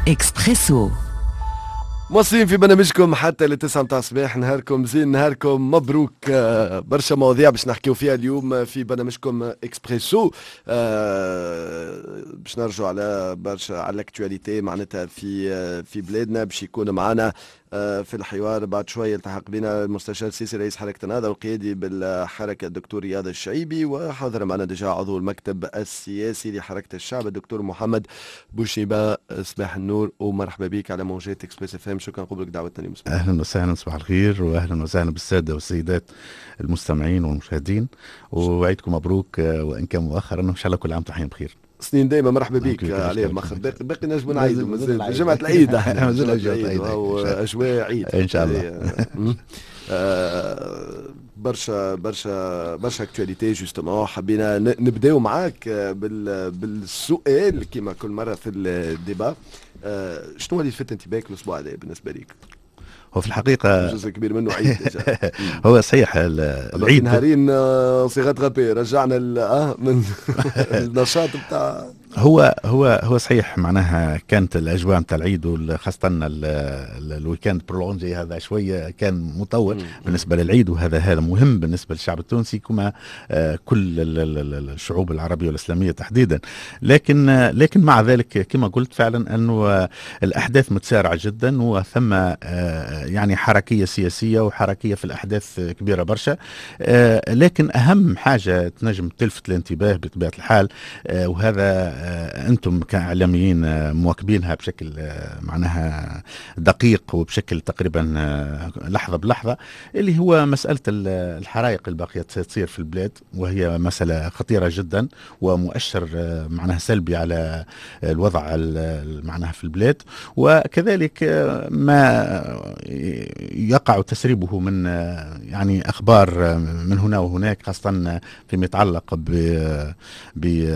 إكسبريسو. مواصلين في برنامجكم حتى لتسعة متاع الصباح. نهاركم زين، نهاركم مبروك. برشا مواضيع باش نحكيو فيها اليوم في برنامجكم اكسبريسو. باش نرجعوا على برشا على الاكتواليتي معناتها في بلادنا. باش يكون معنا في الحوار بعد شوية التحق بنا المستشار السيسي رئيس حركة النهضة والقيادي بالحركة الدكتور رياض الشعيبي، وحاضر معنا ديجا عضو المكتب السياسي لحركة الشعب الدكتور محمد بوشيبة. صباح النور ومرحبا بك على موجات اكسبريس اف ام. شكرا قبلك دعوتنا اليوم. اهلا وسهلا، صباح الخير واهلا وسهلا بالساده والسيدات المستمعين والمشاهدين، وعيدكم مبروك وان كان مؤخرا، ان شاء الله كل عام وانتم حين بخير. سنين دايما مرحبا بك عليه مخر. باقي نجموا نعيدوا مازال جمعة العيد، مازال العيد واجواء عيد ان شاء الله. برشا اكتواليتي جوستومون. حبينا نبداو معاك بالسؤال كما كل مره في الديبا. شنو اللي لفت انتباهك الاسبوع هذا بالنسبه ليك؟ هو في الحقيقة جزء كبير منه عيد. هو صحيح العيد نهارين صيغة غابي رجعنا من النشاط بتاع هو صحيح. معناها كانت الاجواء نتاع العيد وخاصه الويكاند برولونجي هذا شويه كان مطول بالنسبه للعيد، وهذا مهم بالنسبه للشعب التونسي كما كل الشعوب العربيه والاسلاميه تحديدا. لكن مع ذلك كما قلت فعلا انه الاحداث متسارعه جدا، وثم يعني حركيه سياسيه وحركيه في الاحداث كبيره برشا. لكن اهم حاجه تنجم تلفت الانتباه بطبيعه الحال، وهذا أنتم كإعلاميين مواكبينها بشكل معناها دقيق وبشكل تقريبا لحظة بلحظة، اللي هو مسألة الحرائق الباقية تصير في البلاد، وهي مسألة خطيرة جدا ومؤشر معناها سلبي على الوضع معناها في البلاد. وكذلك ما يقع تسريبه من يعني أخبار من هنا وهناك، خاصة فيما يتعلق ب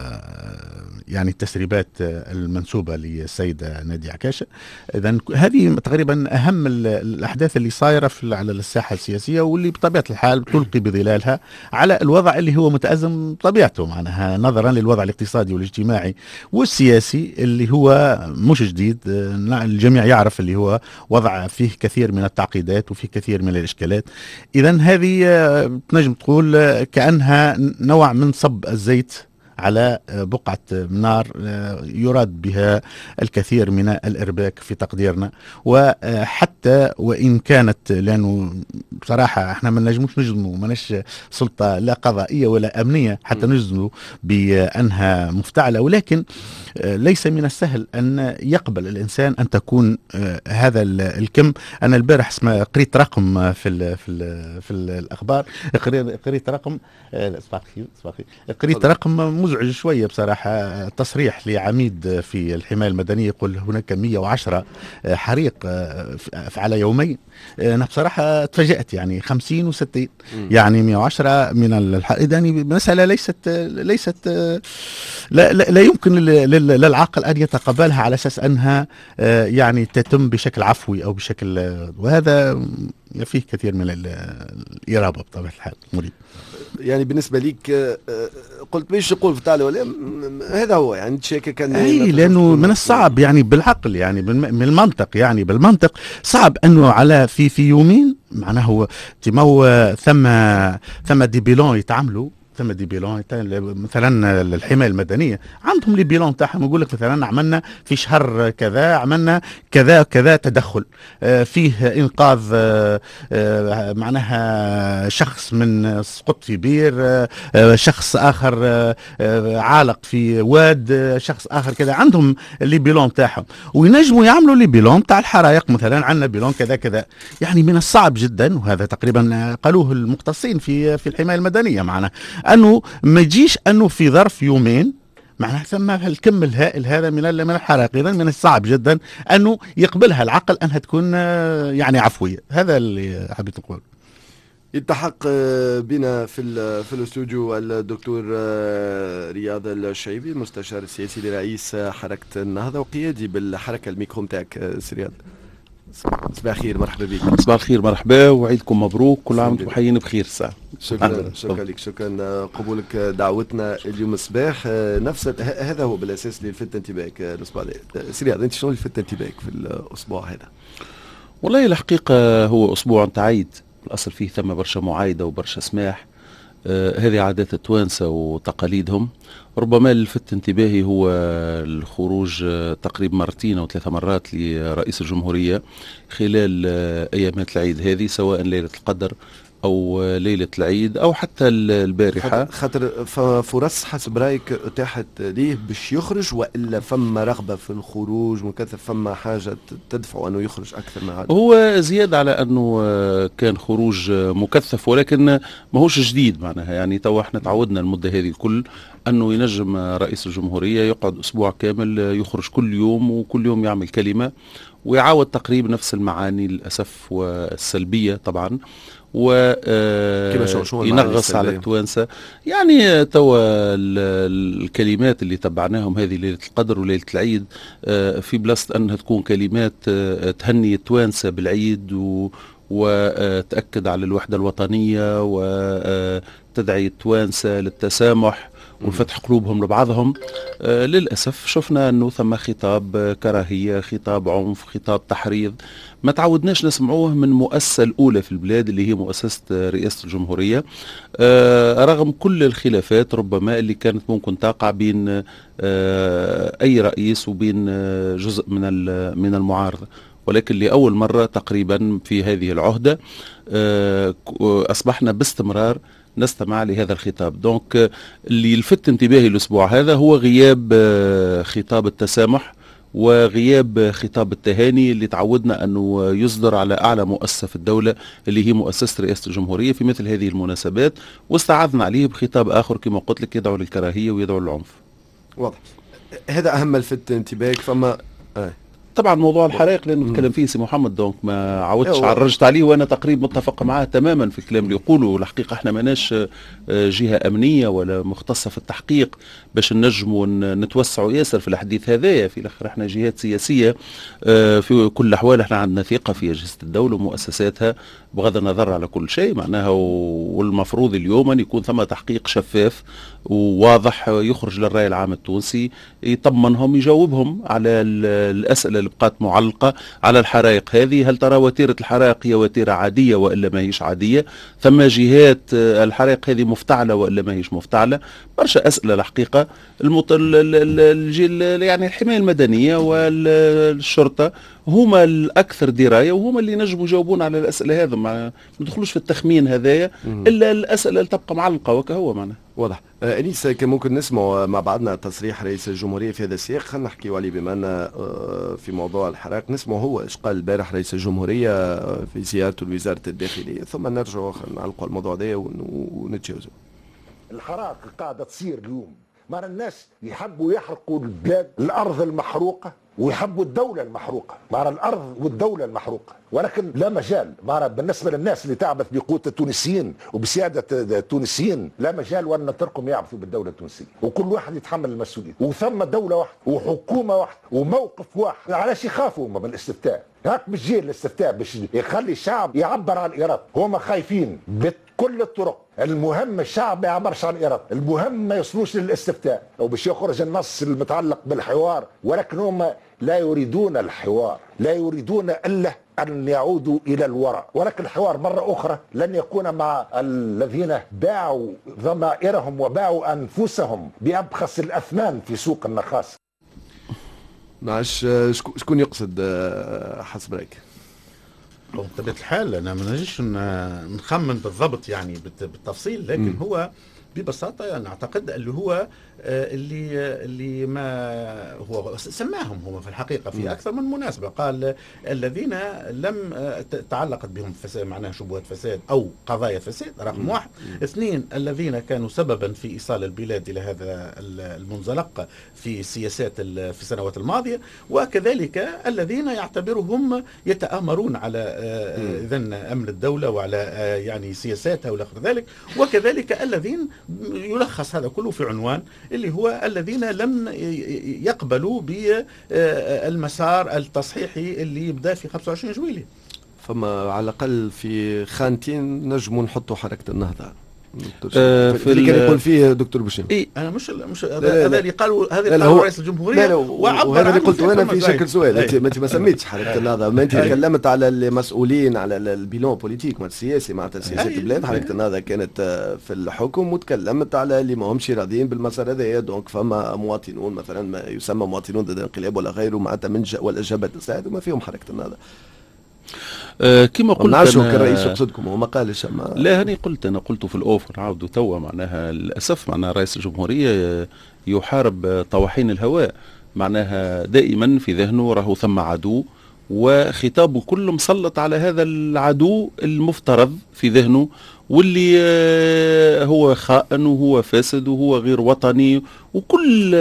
يعني التسريبات المنسوبة للسيدة نادية عكاشة. إذن هذه تقريبا أهم الأحداث اللي صايرة على الساحة السياسية، واللي بطبيعة الحال تلقي بظلالها على الوضع اللي هو متأزم طبيعته، معناها نظرا للوضع الاقتصادي والاجتماعي والسياسي اللي هو مش جديد. الجميع يعرف اللي هو وضع فيه كثير من التعقيدات وفيه كثير من الإشكالات. إذن هذه تنجم تقول كأنها نوع من صب الزيت على بقعة نار يراد بها الكثير من الإرباك في تقديرنا. وحتى وإن كانت، لأنه بصراحة احنا ما نجموش نجزموا، ماناش سلطة لا قضائية ولا أمنية حتى نجزموا بأنها مفتعلة، ولكن ليس من السهل أن يقبل الإنسان أن تكون هذا الكم. أنا البارح قريت رقم في الأخبار، قريت رقم قريت رقم مزعج شوية بصراحة. تصريح لعميد في الحماية المدنية يقول هناك 110 حريق على يومين. أنا بصراحة تفاجأت، يعني 50 و60، يعني 110 من الحريق. يعني مسألة ليست لا يمكن للعقل أن يتقبلها على أساس أنها يعني تتم بشكل عفوي أو بشكل، وهذا فيه كثير من الإرابة بطبيعة الحال. مريب يعني بالنسبة ليك قلت مش يقول فتالي ولا هذا هو يعني تشيك كان لأنه من الصعب يعني بالعقل، يعني من المنطق، يعني بالمنطق صعب أنه على في يومين معناه هو ثم دي بيلون يتعملوا. ثم دي بيلون مثلا الحماية المدنية عندهم لي بيلون تاعهم، يقول لك مثلا عملنا في شهر كذا عملنا كذا كذا تدخل، فيه إنقاذ معناها شخص من سقط في بير، شخص آخر عالق في واد، شخص آخر كذا. عندهم لي بيلون تاعهم، وينجموا يعملوا لي بيلون تاع الحرائق مثلا عندنا بيلون كذا كذا. يعني من الصعب جدا، وهذا تقريبا قالوه المختصين في الحماية المدنية معنا، أنه ما يجيش أنه في ظرف يومين معناها ثم الكم الهائل هذا من الحرائق. إذن من الصعب جدا أنه يقبلها العقل أنها تكون يعني عفوية. هذا اللي حبيت نقول. يلتحق بنا في الاستوديو الدكتور رياض الشعيبي المستشار السياسي لرئيس حركة النهضة وقيادي بالحركة. الميكرو نتاعك سي رياض. صباح الخير، مرحبا بك. صباح الخير، مرحبا، وعيدكم مبروك، كل عام وانتم حيين بخير. شكرا لك، شكرا قبولك دعوتنا اليوم الصباح. نفس هذا هو بالاساس اللي لفت انتباهك الاسبوع هذا. سي رياض، انت شنو اللي لفت انتباهك في الاسبوع هذا؟ والله الحقيقه هو اسبوع نتاع عيد، الاصل فيه ثم برشا معايده وبرشا سماح. هذه عادات التوانسه وتقاليدهم. ربما اللي لفت انتباهي هو الخروج تقريبا مرتين او 3 مرات لرئيس الجمهوريه خلال ايامات العيد هذه، سواء ليله القدر او ليله العيد او حتى البارحه. خاطر فرص حسب رايك اتاحت ليه باش يخرج، والا فما رغبه في الخروج مكثف، فما حاجه تدفعه انه يخرج اكثر من عاده؟ هو زياده على انه كان خروج مكثف، ولكن ماهوش جديد معناها. يعني تو احنا تعودنا المده هذه الكل انه ينجم رئيس الجمهوريه يقعد اسبوع كامل يخرج كل يوم، وكل يوم يعمل كلمه ويعاود تقريبا نفس المعاني للاسف والسلبيه طبعا، وينغص على التوانسة. يعني توا الكلمات اللي تبعناهم هذه ليلة القدر وليلة العيد في بلاصة أنها تكون كلمات تهني التوانسة بالعيد وتأكد على الوحدة الوطنية وتدعي التوانسة للتسامح وفتح قلوبهم لبعضهم. للأسف شفنا أنه ثم خطاب كراهية، خطاب عنف، خطاب تحريض ما تعودناش نسمعوه من مؤسسة الأولى في البلاد اللي هي مؤسسة رئاسة الجمهورية، رغم كل الخلافات ربما اللي كانت ممكن تقع بين أي رئيس وبين جزء من المعارضة. ولكن لأول مرة تقريبا في هذه العهدة أصبحنا باستمرار نستمع لهذا الخطاب. دونك اللي لفت انتباهي الأسبوع هذا هو غياب خطاب التسامح وغياب خطاب التهاني اللي تعودنا أنه يصدر على أعلى مؤسسة في الدولة اللي هي مؤسسة رئاسة الجمهورية في مثل هذه المناسبات، واستعاذنا عليه بخطاب آخر كما قلت لك يدعو للكراهية ويدعو للعنف. واضح. هذا أهم لفت انتباهك. فما طبعا موضوع الحرائق لانه نتكلم فيه سي محمد، دونك ما عودتش عرجت عليه، وانا تقريبا متفق معاه تماما في الكلام اللي يقوله. الحقيقه احنا ماناش جهه امنيه ولا مختصه في التحقيق باش ننجموا نتوسعوا ياسر في الحديث هذايا. في الاخر احنا جهات سياسيه، في كل الاحوال احنا عندنا ثقه في اجهزه الدوله ومؤسساتها بغض النظر على كل شيء معناها. والمفروض اليوم ان يكون ثم تحقيق شفاف وواضح يخرج للرأي العام التونسي، يطمنهم يجاوبهم على الأسئلة اللي بقات معلقة على الحرائق هذه. هل ترى وتيرة الحرائق هي وتيرة عادية وإلا ما هيش عادية؟ ثم جهات الحرائق هذه مفتعلة وإلا ما هيش مفتعلة؟ برشا أسئلة الحقيقة. يعني الحماية المدنية والشرطة هما الأكثر دراية وهما اللي نجموا يجاوبون على الأسئلة هذا. ما ندخلوش في التخمين هذايا إلا الأسئلة اللي تبقى معلقة وكهو معنا. واضح. أنيس، كان ممكن نسمع مع بعضنا تصريح رئيس الجمهورية في هذا السياق. خلينا نحكيوا عليه بما أن في موضوع الحرائق. نسمع هو إيش قال البارح رئيس الجمهورية في زيارته لوزارة الداخلية، ثم نرجع نعلقوا الموضوع ده ونتجاوزوا. الحرائق قاعدة تصير اليوم، مع الناس يحبوا يحرقوا البلاد، الأرض المحروقة، ويحبوا الدولة المحروقة، مع الأرض والدولة المحروقة. ولكن لا مجال بالنسبة للناس اللي تعبث بقوة التونسيين وبسيادة التونسيين، لا مجال وأن نتركهم يعبثوا بالدولة التونسية، وكل واحد يتحمل المسؤولية. وثم دولة واحدة وحكومة واحدة وموقف واحد. علاش يخافوا هم من الاستفتاء؟ هاك مش جاي الاستفتاء باش يخلي الشعب يعبر عن إرادته، هم خايفين بكل الطرق. المهم الشعب ما يعبرش عن إرادته، المهم ما يوصلوش للاستفتاء أو باش يخرج النص المتعلق بالحوار. ولكن هم لا يريدون الحوار، لا يريدون إلا أن يعودوا إلى الوراء. ولكن الحوار مرة أخرى لن يكون مع الذين باعوا ضمائرهم وباعوا أنفسهم بأبخس الأثمان في سوق النخاس. معلش، شكون يقصد حسب رايك؟ بطبيعة الحال أنا ما نجيش نخمن بالضبط يعني بالتفصيل، لكن هو ببساطة نعتقد اللي هو اللي ما هو سماهم هو في الحقيقة في أكثر من مناسبة. قال الذين لم تعلقت بهم فساد، معناها شبهات فساد أو قضايا فساد، رقم 1. 2 الذين كانوا سببا في إيصال البلاد إلى هذا المنزلق في السياسات في السنوات الماضية، وكذلك الذين يعتبرهم يتآمرون على إذن أمن الدولة وعلى يعني سياساتها وإلى ذلك، وكذلك الذين يلخص هذا كله في عنوان اللي هو الذين لم يقبلوا بالمسار التصحيحي اللي يبدأ في 25 جويلية. فما على الأقل في خانتين نجموا نحطوا حركة النهضة. في اللي كان يقول فيه دكتور بوشيم. انا مش هذا اللي قالوا، هذا قالوا رئيس الجمهوريه، وهذا اللي قلته انا في شكل سؤال. انت ما سميتش حركه النهضه، ما انت تكلمت على المسؤولين على البيلون بوليتيك مع السياسي معناتها سياسه البلاد. حركه النهضه كانت في الحكم وتكلمت على اللي ما همش راضيين بالمسار هذايا. دونك فما مواطنون مثلا ما يسمى مواطنون ضد الانقلاب ولا غيره معناتها من ولا جبهه الساعد وما فيهم حركه النهضه. كما قلت نعرفوا كان الرئيس يقصدكم هو ما قالش. لا هاني انا قلت في الاوفر عاودوا توا معناها للاسف معناها رئيس الجمهوريه يحارب طواحين الهواء. معناها دائما في ذهنه راهو ثم عدو، وخطابه كله مسلط على هذا العدو المفترض في ذهنه، واللي هو خائن وهو فاسد وهو غير وطني وكل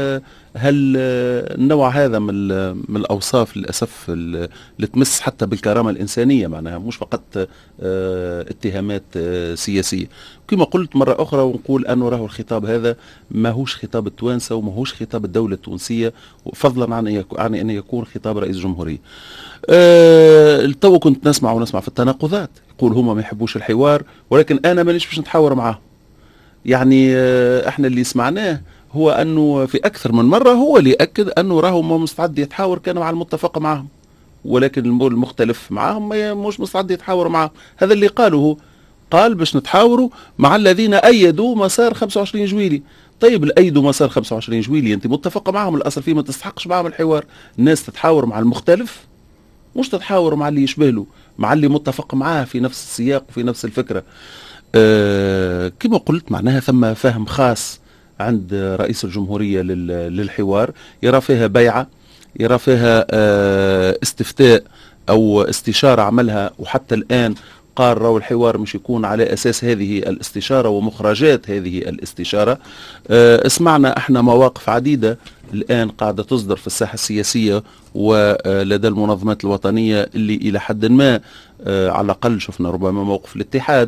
النوع هذا من الأوصاف للأسف اللي تمس حتى بالكرامة الإنسانية. معناها مش فقط اتهامات سياسية. كما قلت مرة أخرى ونقول أنه راهو الخطاب هذا ما هوش خطاب التوانسة وما هوش خطاب الدولة التونسية، فضلا عن أن يكون خطاب رئيس جمهورية. تو كنت نسمع في التناقضات، يقول هما ما يحبوش الحوار ولكن أنا مانيش باش نتحاور معاهم. يعني احنا اللي سمعناه هو أنه في أكثر من مرة هو اللي يأكد أنه راهو ما مستعد يتحاور كان مع المتفق معهم، ولكن المختلف معهم مش مستعد يتحاور معهم. هذا اللي قاله، قال باش نتحاوروا مع الذين أيدوا مسار 25 جويلي. طيب الأيدوا مسار 25 جويلي أنت متفق معهم، الأصل فيه ما تستحقش معهم الحوار. الناس تتحاور مع المختلف، مش تتحاور مع اللي يشبه له، مع اللي متفق معاه في نفس السياق وفي نفس الفكرة. كما قلت معناها ثم فهم خاص عند رئيس الجمهورية للحوار، يرى فيها بيعة، يرى فيها استفتاء أو استشارة عملها، وحتى الآن قال راهو الحوار مش يكون على أساس هذه الاستشارة ومخرجات هذه الاستشارة. اسمعنا احنا مواقف عديدة الآن قاعدة تصدر في الساحة السياسية ولدى المنظمات الوطنية اللي إلى حد ما على الأقل شفنا ربما موقف الاتحاد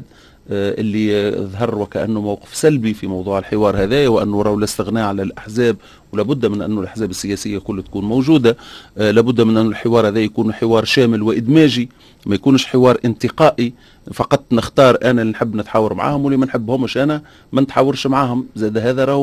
اللي ظهر وكأنه موقف سلبي في موضوع الحوار هذا، وأنه راهو الاستغناء على الأحزاب، ولابد من أن الأحزاب السياسية كلها تكون موجودة. لابد من أن الحوار هذا يكون حوار شامل وإدماجي، ما يكونش حوار انتقائي فقط نختار أنا اللي نحب نتحاور معاهم واللي ما نحبهمش أنا ما نتحاورش معاهم. زاد هذا راهو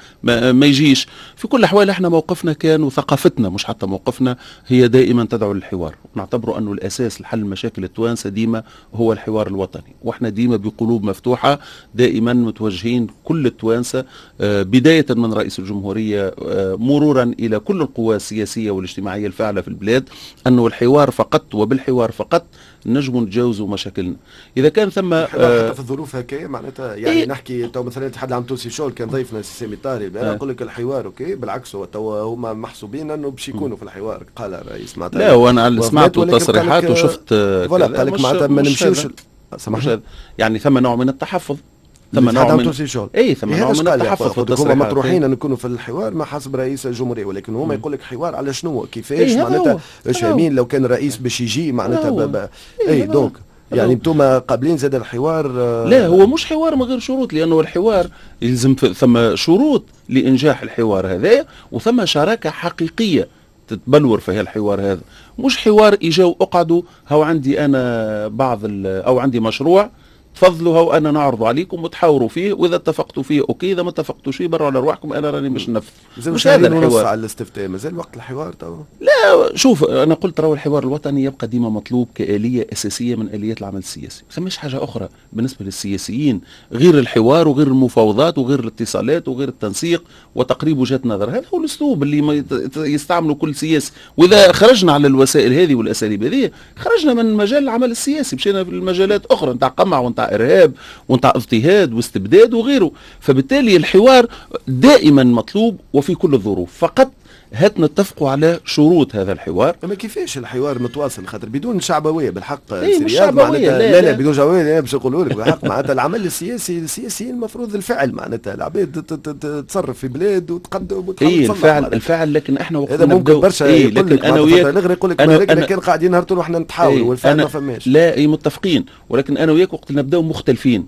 ما يجيش. في كل الأحوال احنا موقفنا كان وثقافتنا مش حتى موقفنا هي دائما تدعو للحوار، ونعتبره أنه الأساس لحل مشاكل التوانسة ديما هو الحوار الوطني، واحنا ديما بقلوب مفتوحة دائما متوجهين كل التوانسة بداية من رئيس الجمهورية مرورا إلى كل القوى السياسية والاجتماعية الفاعلة في البلاد، أنه الحوار فقط وبالحوار فقط نجم نتجاوزوا مشاكلنا. إذا كان ثم حتى في الظروف هكا معناتها يعني نحكي تو مثلا الاتحاد العام التونسي شغل كان ضيفنا سامي طاري انا نقول لك الحوار اوكي بالعكس هو تو هما محسوبين انه باش يكونوا في الحوار. قال الرئيس معناتها لا وانا سمعت تصريحات وشفت قال لك معناتها ما نمشيوش سامحني يعني ثم نوع من التحفظ، ثم نوع من ثم نوع من التحفظ. هما مطروحين ان نكونوا في الحوار ما حسب رئيس الجمهوريه، ولكن هما يقول لك حوار على شنو كيفاش معناتها ايش فاهمين لو كان الرئيس باش يجي معناتها دونك يعني انتم قابلين زاد الحوار. لا هو مش حوار من غير شروط، لانه الحوار يلزم ثم شروط لانجاح الحوار هذا، وثم شراكه حقيقيه تتبلور في الحوار هذا. مش حوار اجاوا اقعدوا هو عندي انا بعض او عندي مشروع تفضلوا هو انا نعرض عليكم وتحاوروا فيه، واذا اتفقتوا فيه اوكي، اذا ما اتفقتوش فيه برا على رواحكم انا راني مش ننفذ. مش هذا الحوار على الاستفتاء مازال وقت الحوار تو. لا شوف انا قلت راهو الحوار الوطني يبقى ديما مطلوب كآلية اساسية من آليات العمل السياسي، ما ثماش حاجة اخرى بالنسبة للسياسيين غير الحوار وغير المفاوضات وغير الاتصالات وغير التنسيق وتقريب وجهات نظر. هذا هو الاسلوب اللي يستعمله كل سياسي، واذا خرجنا على الوسائل هذه والاساليب هذه خرجنا من مجال العمل السياسي، مشينا في المجالات اخرى نتاع قمع ونتاع ارهاب ونتاع اضطهاد واستبداد وغيره. فبالتالي الحوار دائما مطلوب وفي كل الظروف، فقط هات نتفقوا على شروط هذا الحوار. اما كيفاش الحوار متواصل خاطر بدون شعبويه بالحق مش شعبويه لا بدون شعبويه لا باش نقولوا لك بالحق معناتها العمل السياسي السياسيين المفروض الفعل معناتها العباد تصرف في بلاد وتقدم وتحاول الفعل لكن احنا وقت هذا ممكن برشا لكن انا وياك نغري يقول لك انا كان قاعدين نهار طول وحنا نتحاوروا والفعل ما فماش. لا متفقين، ولكن انا وياك وقت نبداو مختلفين.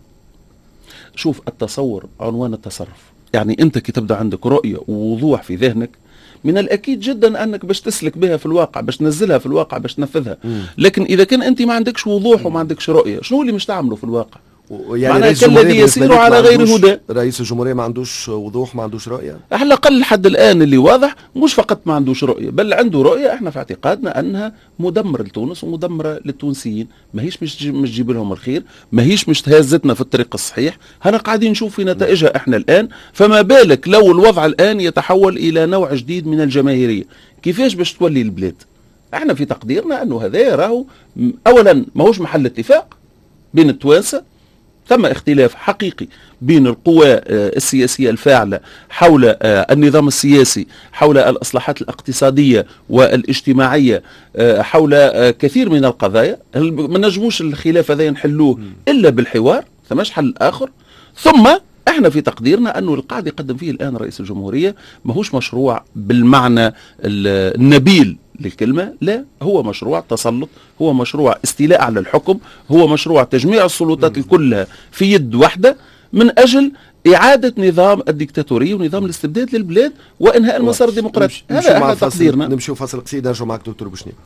شوف التصور عنوان التصرف، يعني انت كي تبدا عندك رؤيه ووضوح في ذهنك من الأكيد جدا أنك باش تسلك بها في الواقع، باش تنزلها في الواقع، باش تنفذها. لكن إذا كان أنت ما عندكش وضوح وما عندكش رؤية، شنو اللي مش تعمله في الواقع؟ معناها كالذي يسير على غير هدى. رئيس الجمهورية ما عندوش وضوح، ما عندوش رؤية على الأقل لحد الآن اللي واضح مش فقط ما عندوش رؤية، بل عنده رؤية احنا في اعتقادنا أنها مدمرة لتونس ومدمرة للتونسيين، ماهيش مش تجيب لهم الخير، ماهيش مش تهزتنا في الطريق الصحيح، هنا قاعدين نشوف في نتائجها احنا الآن. فما بالك لو الوضع الآن يتحول إلى نوع جديد من الجماهيرية، كيفاش باش تولي البلاد؟ احنا في تقديرنا أنه هذا راهو أولا ماهوش محل اتفاق بين التوانسة، ثم اختلاف حقيقي بين القوى السياسية الفاعلة حول النظام السياسي، حول الإصلاحات الاقتصادية والاجتماعية، حول كثير من القضايا. ما نجموش الخلاف هذا نحلوه إلا بالحوار، ثماش حل آخر. ثم احنا في تقديرنا أنه القاعد يقدم فيه الآن رئيس الجمهورية ماهوش مشروع بالمعنى النبيل للكلمة، لا، هو مشروع تسلط، هو مشروع استيلاء على الحكم، هو مشروع تجميع السلطات كلها في يد واحدة من أجل إعادة نظام الديكتاتورية ونظام الاستبداد للبلاد وإنهاء المسار الديمقراطي. هذا احنا تقديرنا. نمشيو فاصل قصير، نرجعوا معك دكتور بوشنيب.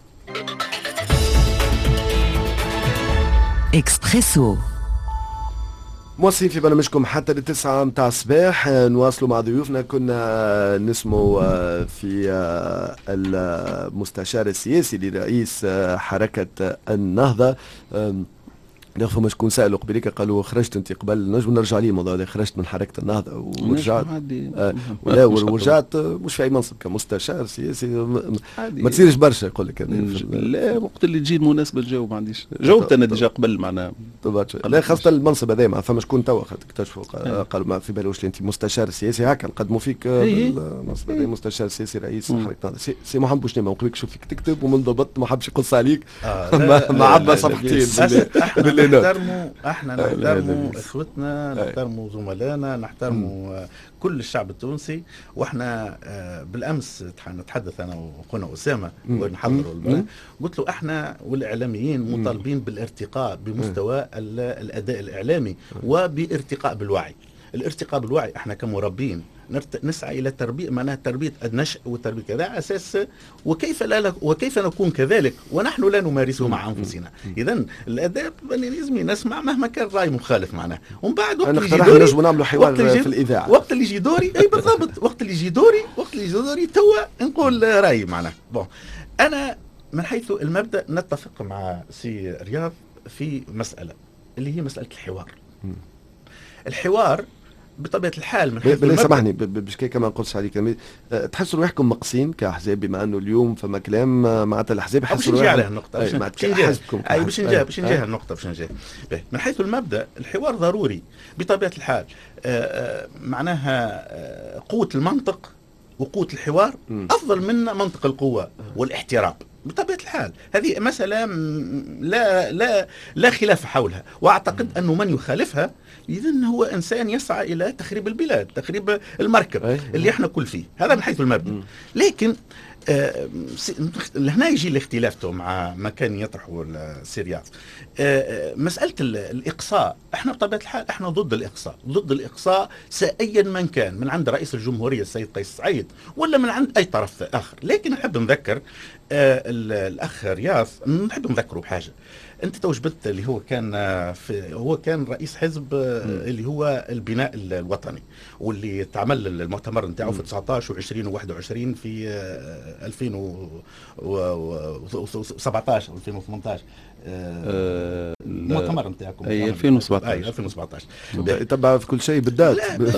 إكسبريسو موصلين في برنامجكم حتى للتسعة متاع الصباح، نواصلوا مع ضيوفنا. كنا نسمو في المستشار السياسي لرئيس حركة النهضة. نعرفوا ما شكون سألوا قبليك قالوا خرجت انت قبل، نجم نرجع لي الموضوع هذا، خرجت من حركة النهضة ورجعت ورجعت مش في أي منصب كمستشار سياسي، ما تصيرش برشا يقول لك. لا، وقت اللي تجي المناسبة تجاوب، ما عنديش جاوبت أنا ديجا قبل معناها. لا، خاصة المنصب هذا ما فما شكون توا اكتشفوا قالوا ما في بالوش انت مستشار سياسي، هكا نقدموا فيك بالمنصب هذا مستشار سياسي رئيس حركة النهضة. سي محمد بوشنيب ما نقولكش شوف فيك تكتب ومن ضبط ما حبش يقص عليك ما عبى صفحتين. احنا نحترموا اخوتنا، نحترموا زملائنا، نحترموا كل الشعب التونسي. واحنا بالامس نتحدث انا واخونا اسامه ونحضروا البلد، قلت له احنا والاعلاميين مطالبين بالارتقاء بمستوى الاداء الاعلامي وبارتقاء بالوعي. الارتقاء بالوعي احنا كمربين نسعى الى تربيه، معناها تربيه النشء وتربيه كذا اساس، وكيف نكون كذلك ونحن لا نمارسه مع انفسنا. اذا الاداب لازم نسمع مهما كان راي مخالف معناه، ومن بعد وقت اللي يجي دوري نجم نعملوا حوار في الاذاعه، وقت اللي يجي دوري اي بالضبط، وقت اللي يجي دوري توا نقول رايي معناه. بون انا من حيث المبدا نتفق مع سي رياض في مساله اللي هي مساله الحوار بطبيعه الحال. من حيث سامحني باش كما نقولش عليك، تحسوا روحكم مقصين كاحزاب بما انه اليوم فما كلام معناتها الاحزاب يحسوا روحهم على النقطه باش نجي النقطه من حيث المبدا الحوار ضروري بطبيعه الحال. معناها قوه المنطق وقوه الحوار افضل من منطق القوه والاحترام بطبيعة الحال. هذه مسألة لا خلاف حولها، وأعتقد أنه من يخالفها إذن هو إنسان يسعى إلى تخريب البلاد، تخريب المركب اللي احنا كل فيه. هذا من حيث المبدأ. لكن هنا يجي الاختلاف مع ما كان يطرحه السيريات. مسألة الإقصاء، احنا بطبيعة الحال احنا ضد الإقصاء سائيا من كان، من عند رئيس الجمهورية السيد قيس سعيد ولا من عند أي طرف آخر. لكن نحب نذكر الأخ رياض، نحب نذكره بحاجة. أنت توجبت اللي هو كان رئيس حزب اللي هو البناء الوطني، واللي تعمل المؤتمر نتاعو في 19 و20 و21 في 2017 2018 المؤتمر نتاعكم 2017 يتبع في كل شيء بالذات.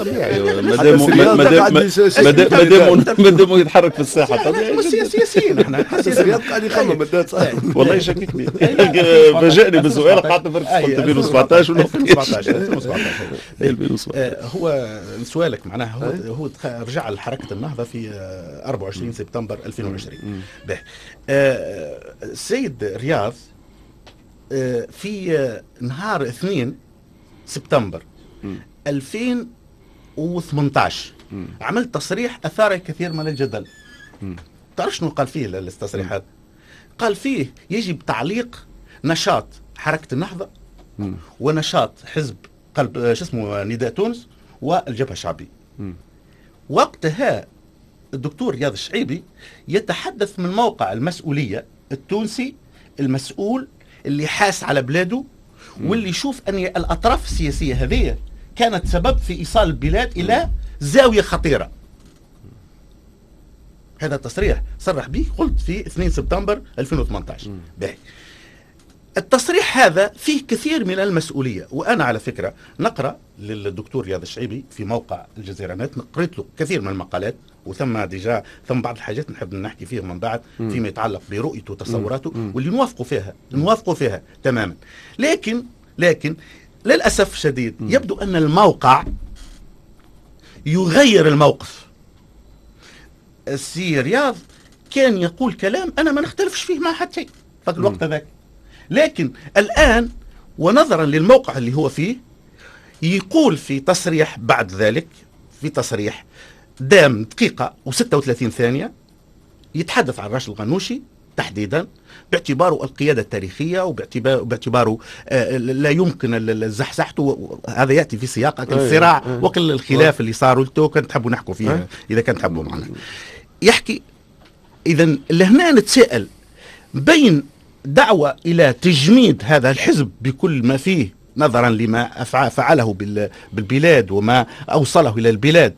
مادام يتحرك في الساحه سياسيين احنا السياسيات قاعد يخمم بالذات. والله يشككني، فاجئني بالسؤال قعدت فرق 2017 ولا 2017. هو سؤالك معناها هو رجع لحركه النهضه في 24 سبتمبر 2020. السيد رياض في نهار 2 سبتمبر 2018 عمل تصريح أثار كثير من الجدل. تعرف شنو قال فيه التصريح هذا؟ قال فيه يجب تعليق نشاط حركة النهضة ونشاط حزب قلب نداء تونس والجبهة الشعبية. وقتها الدكتور رياض الشعيبي يتحدث من موقع المسؤولية التونسي المسؤول اللي حاس على بلاده واللي يشوف أن الأطراف السياسية هذه كانت سبب في إيصال البلاد إلى زاوية خطيرة. هذا تصريح صرح به، قلت في 2 سبتمبر 2018. التصريح هذا فيه كثير من المسؤولية، وأنا على فكرة نقرأ للدكتور رياض الشعيبي في موقع الجزيرة نت، قريت له كثير من المقالات، وثم بعض الحاجات نحب نحكي فيها من بعد فيما يتعلق برؤيته وتصوراته واللي نوافقوا فيها تماما. لكن للأسف شديد يبدو أن الموقع يغير الموقف. السي رياض كان يقول كلام أنا ما نختلفش فيه مع حد شيء في الوقت ذاك، لكن الآن ونظرا للموقع اللي هو فيه يقول في تصريح بعد ذلك، في تصريح دام 1 دقيقة و36 ثانية يتحدث عن راشد الغنوشي تحديدا باعتباره القيادة التاريخية وباعتباره لا يمكن زحزحته. هذا يأتي في سياق الصراع وكل الخلاف اللي صاروا لتو كنت تحبوا نحكوا فيه إذا كنت تحبوا معنا. يحكي إذا لهنا نتساءل بين دعوة إلى تجميد هذا الحزب بكل ما فيه نظرا لما فعله بالبلاد وما أوصله إلى البلاد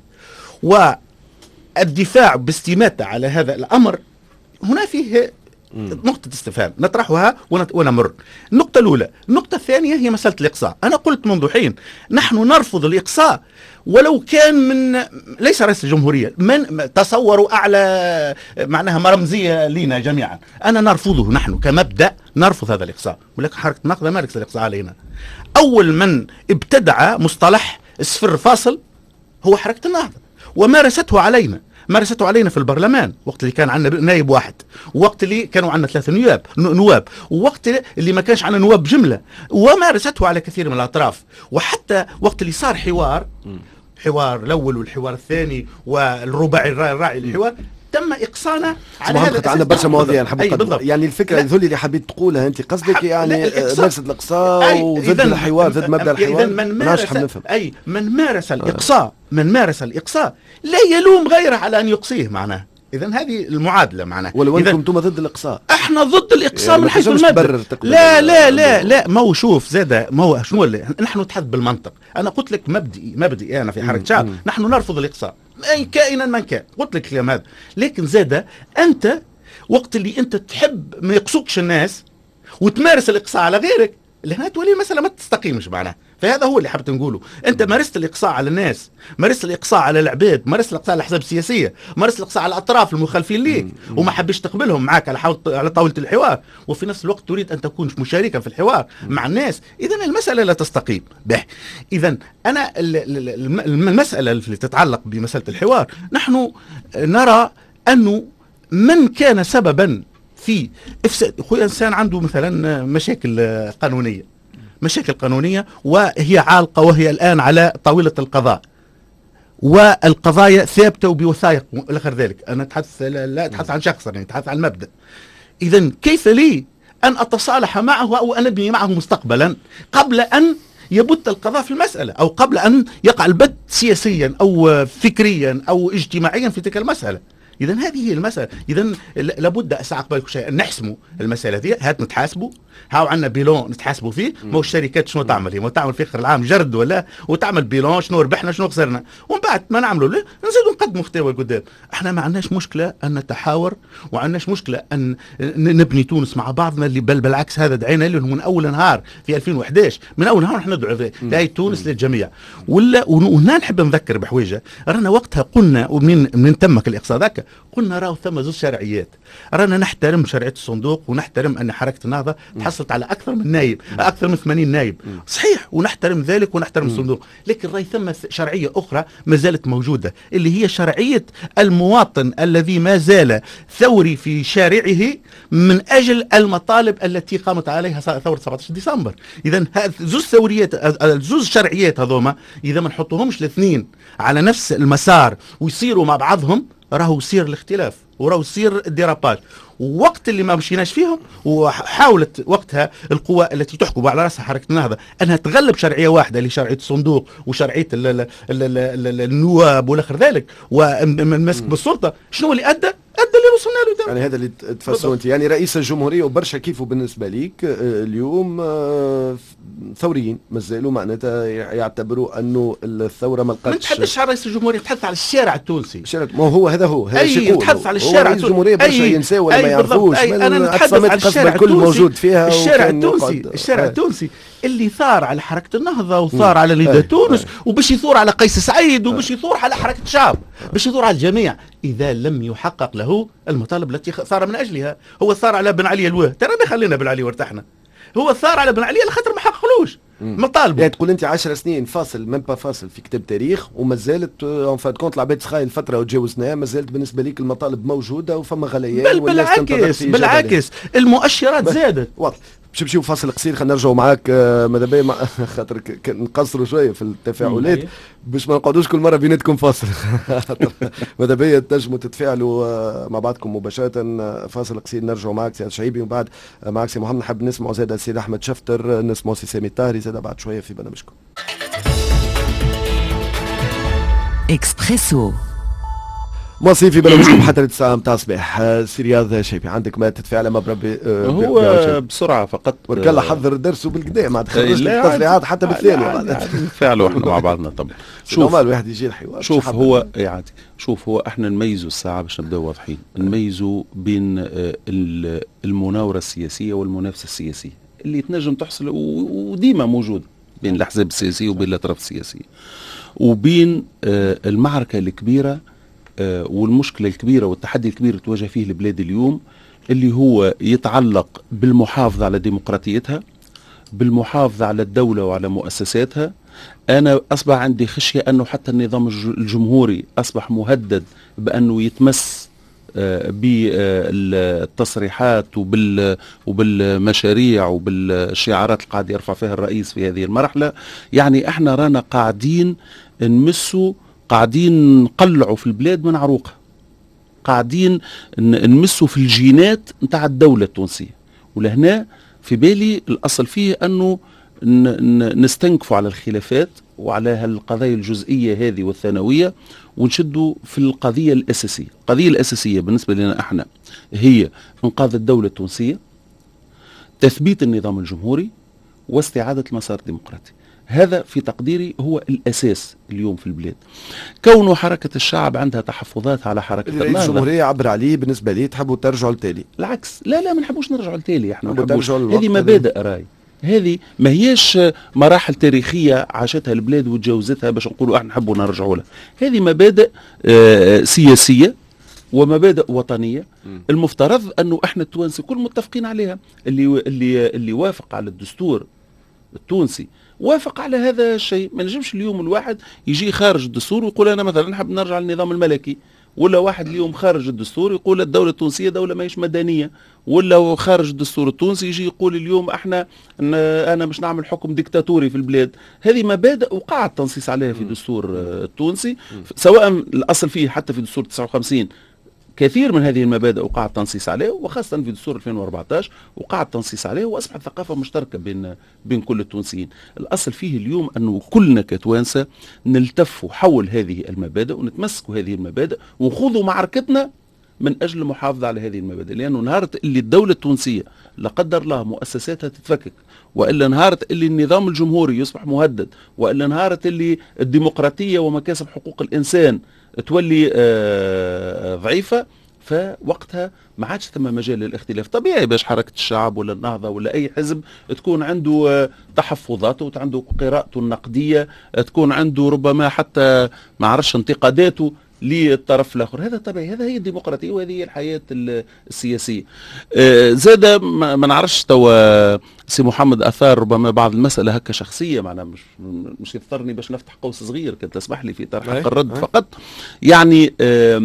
والدفاع باستماتة على هذا الأمر، هنا فيه نقطة استفهام نطرحها ونمر. النقطة الأولى. النقطة الثانية هي مسألة الإقصاء. أنا قلت منذ حين نحن نرفض الإقصاء ولو كان من ليس رئيس الجمهورية، من تصوروا أعلى معناها مرمزية لنا جميعا. أنا نرفضه، نحن كمبدأ نرفض هذا الإقصاء، ولكن حركة النهضة مارست الإقصاء علينا. أول من ابتدع مصطلح الصفر فاصل هو حركة النهضة، ومارسته علينا في البرلمان وقت اللي كان عندنا نائب واحد، وقت اللي كانوا عندنا 3 نواب، ووقت اللي ما كانش عندنا نواب جملة، ومارسته على كثير من الأطراف. وحتى وقت اللي صار حوار الأول والحوار الثاني والرباعي الراعي الحوار تم إقصانا على هذا الأساس. عندنا برشا مواضيع نحب يعني الفكرة اللي حبيت تقولها أنت قصدك يعني مارسة الإقصاء وضد الحوار، ضد مبدأ الحوار. من مارس الإقصاء لا يلوم غيره على أن يقصيه معناه. إذن هذه المعادلة معناه. ولو أنتم ضد الإقصاء. احنا ضد الإقصاء يعني من حيث المبدأ. لا ما هو شوف زاد ما هو شنو اللي نحن نتحدث بالمنطق. أنا قلت لك مبدئي أنا في حركة شعب نحن نرفض الإقصاء أي كائنا من كان، قلت لك الكلام هذا. لكن زاد أنت وقت اللي أنت تحب ما يقصوكش الناس وتمارس الإقصاء على غيرك، اللي هنا تولي المسألة ما تستقيمش معناها. فهذا هو اللي حبيت نقوله. انت مارست الاقصاء على الناس، مارست الاقصاء على العباد، مارست الاقصاء على الاحزاب السياسيه، مارست الاقصاء على الاطراف المخالفين ليك وما حبيش تقبلهم معك على طاوله الحوار، وفي نفس الوقت تريد ان تكون مشاركا في الحوار مع الناس. اذا المساله لا تستقيم. اذا انا المساله اللي تتعلق بمساله الحوار، نحن نرى انه من كان سببا في افساد انسان عنده مثلا مشاكل قانونية وهي عالقة وهي الآن على طاولة القضاء، والقضايا ثابتة وبوثائق والآخر ذلك. أنا لا أتحدث عن شخص، أنا أتحدث عن مبدأ. إذن كيف لي أن أتصالح معه أو أن أبني معه مستقبلا قبل أن يبت القضاء في المسألة، أو قبل أن يقع البت سياسيا أو فكريا أو اجتماعيا في تلك المسألة؟ إذن هذه هي المسألة. إذن لابد أسعقبالكم شيء نحسموا المسألة دي، هات نتحاسبوا، هاو عندنا بيلون نتحاسبوا فيه. ما هو الشركات شنو تعمل؟ هي تعمل في آخر العام جرد ولا وتعمل بيلون شنو ربحنا شنو خسرنا، ومن بعد ما نعملوا له نزيدوا نقدموا محتوى قدام. احنا ما عندناش مشكلة أن نتحاور وما عندناش مشكلة أن نبني تونس مع بعضنا، اللي بل بالعكس هذا دعينا له من أول نهار في 2011. من أول نهار نحن ندعو في تونس للجميع. وهنا نحب نذكر بحويجة، رانا وقتها قلنا ومن تمك الإقصاء ذاك قلنا راهو ثم زوج شرعيات. رانا نحترم شرعية الصندوق ونحترم أن حركة النهضة تحصلت على أكثر من نائب، أكثر من 80 نائب صحيح، ونحترم ذلك ونحترم الصندوق. لكن راهي ثم شرعية أخرى ما زالت موجودة، اللي هي شرعية المواطن الذي ما زال ثوري في شارعه من أجل المطالب التي قامت عليها ثورة 17 ديسمبر. إذا زوج شرعيات هذوما إذا ما نحطوهمش الاثنين على نفس المسار ويصيروا مع بعضهم، راهو يصير الاختلاف وراهو يصير الديراباج. ووقت اللي ما مشيناش فيهم، وحاولت وقتها القوى التي تحكم على رأسها حركة النهضة أنها تغلب شرعية واحدة اللي شرعية الصندوق وشرعية النواب والآخر ذلك، والمسك بالسلطة، شنو اللي أدى وصلنا له. يعني هذا اللي تفسروا انت، يعني رئيس الجمهوريه وبرشا كيفه بالنسبه ليك اليوم ثوريين مازالوا معناتها يعتبروا انه الثوره ما لقاتش. ما تحدثش على رئيس الجمهوريه، تحدث على الشارع التونسي. ما هو هذا هو اي تحدث على الشارع رئيس الجمهوريه برشا ينساه ولا ما يعرفوش. انا نتحدث على الشارع الكل موجود فيها. الشارع التونسي اللي ثار على حركه النهضه وثار على نداء تونس وباش يثور على قيس سعيد وباش يثور على حركه الشعب، باش يثور على الجميع، اذا لم يحقق له المطالب التي ثار من اجلها. هو ثار على بن علي الواه، ترى ما خلينا بن علي وارتحنا. هو ثار على بن علي على خاطر ما حققلوش مطالبه. يعني تقول انت 10 سنين فاصل ميم با فاصل في كتاب تاريخ وما زالت اون فاد كونت العباد تخايل فتره وتجاوزناها، ما زالت بالنسبه لك المطالب موجوده وفما غليان. بالعكس المؤشرات زادت. واضح. باش نمشيو فاصل قصير، خلينا نرجعوا معاك ماذا بيا خاطر نقصروا شويه في التفاعلات باش ما نقعدوش كل مره بيناتكم فاصل. ماذا بيا تنجموا تتفاعلوا مع بعضكم مباشره. فاصل قصير نرجعوا معاك سي شعيبي ومن بعد معاك سي محمد. نحب نسمعوا زاد السيد احمد شفتر، نسمعوا سي سامي الطاهري زاد بعد شويه في برنامجكم اكسبريسو. مواصلين في برنامجكم حتى الساعة متاع الصباح. سي رياض شيبي، عندك ما تتفاعل مع بربي؟ هو بسرعة فقط وركلا حضر درسه بالكدا ما تخرجش التصريحات حتى بالثاني. نتفاعلوا احنا مع بعضنا طبعا. شوف الواحد يجي الحوار. شوف هو احنا نميزوا الساعة باش نبداو واضحين، نميزوا بين المناورة السياسية والمنافسة السياسية اللي تنجم تحصل وديما موجودة بين الأحزاب السياسية وبين الأطراف السياسية، وبين المعركة الكبيرة والمشكلة الكبيرة والتحدي الكبير اللي تواجه فيه البلاد اليوم، اللي هو يتعلق بالمحافظة على ديمقراطيتها، بالمحافظة على الدولة وعلى مؤسساتها. أنا أصبح عندي خشية أنه حتى النظام الجمهوري أصبح مهدد بأنه يتمس بالتصريحات وبالمشاريع وبالشعارات اللي قاعد يرفع فيها الرئيس في هذه المرحلة. يعني احنا رانا قاعدين قاعدين نقلعوا في البلاد من عروقها، قاعدين نمسوا في الجينات نتاع الدولة التونسية. ولهنا في بالي الأصل فيه أنه نستنكفوا على الخلافات وعلى هالقضايا الجزئية هذه والثانوية ونشدوا في القضية الأساسية. القضية الأساسية بالنسبة لنا احنا هي إنقاذ الدولة التونسية، تثبيت النظام الجمهوري، واستعادة المسار الديمقراطي. هذا في تقديري هو الأساس اليوم في البلاد. كونه حركة الشعب عندها تحفظات على حركة النهضة، الجمهورية عبر عليه بالنسبة لي تحبوا ترجعوا لتالي. العكس، لا ما نحبوش نرجعوا لتالي. احنا هذه مبادئ راي، هذه ما هيش مراحل تاريخية عاشتها البلاد وتجاوزتها باش نقولوا احنا نحبوا نرجعوا لها. هذه مبادئ سياسية ومبادئ وطنية المفترض انه احنا التوانسي كل متفقين عليها. اللي وافق على الدستور التونسي وافق على هذا الشيء. ما نجمش اليوم الواحد يجي خارج الدستور ويقول انا مثلا نحب نرجع للنظام الملكي، ولا واحد اليوم خارج الدستور يقول الدولة التونسية دولة ماهيش مدنية، ولا خارج الدستور التونسي يجي يقول اليوم انا مش نعمل حكم ديكتاتوري في البلاد. هذه مبادئ وقع التنصيص عليها في الدستور التونسي، سواء الاصل فيه حتى في دستور 59 كثير من هذه المبادئ وقع التنصيص عليه، وخاصة في دستور 2014 وقع التنصيص عليه، وأصبحت ثقافة مشتركة بين كل التونسيين. الأصل فيه اليوم أنه كلنا كتوانسة نلتف حول هذه المبادئ ونتمسكوا هذه المبادئ ونخوضوا معركتنا من أجل المحافظة على هذه المبادئ. لأنه نهار اللي الدولة التونسية لا قدر الله مؤسساتها تتفكك، وإلا نهار اللي النظام الجمهوري يصبح مهدد، وإلا نهار اللي الديمقراطية ومكاسب حقوق الإنسان تولي ضعيفة، فوقتها ما عادش ثم مجال للاختلاف. طبيعي باش حركة الشعب ولا النهضة ولا أي حزب تكون عنده تحفظاته وعنده قراءته النقدية، تكون عنده ربما حتى ما عرفش انتقاداته للطرف الآخر. هذا طبيعي، هذا هي الديمقراطية وهذه هي الحياة السياسية. زاد ما نعرفش توا سي محمد أثار ربما بعض المسألة هكا شخصية، معنا مش يضطرني باش نفتح قوس صغير، كنت تسمح لي في طرح الرد فقط. يعني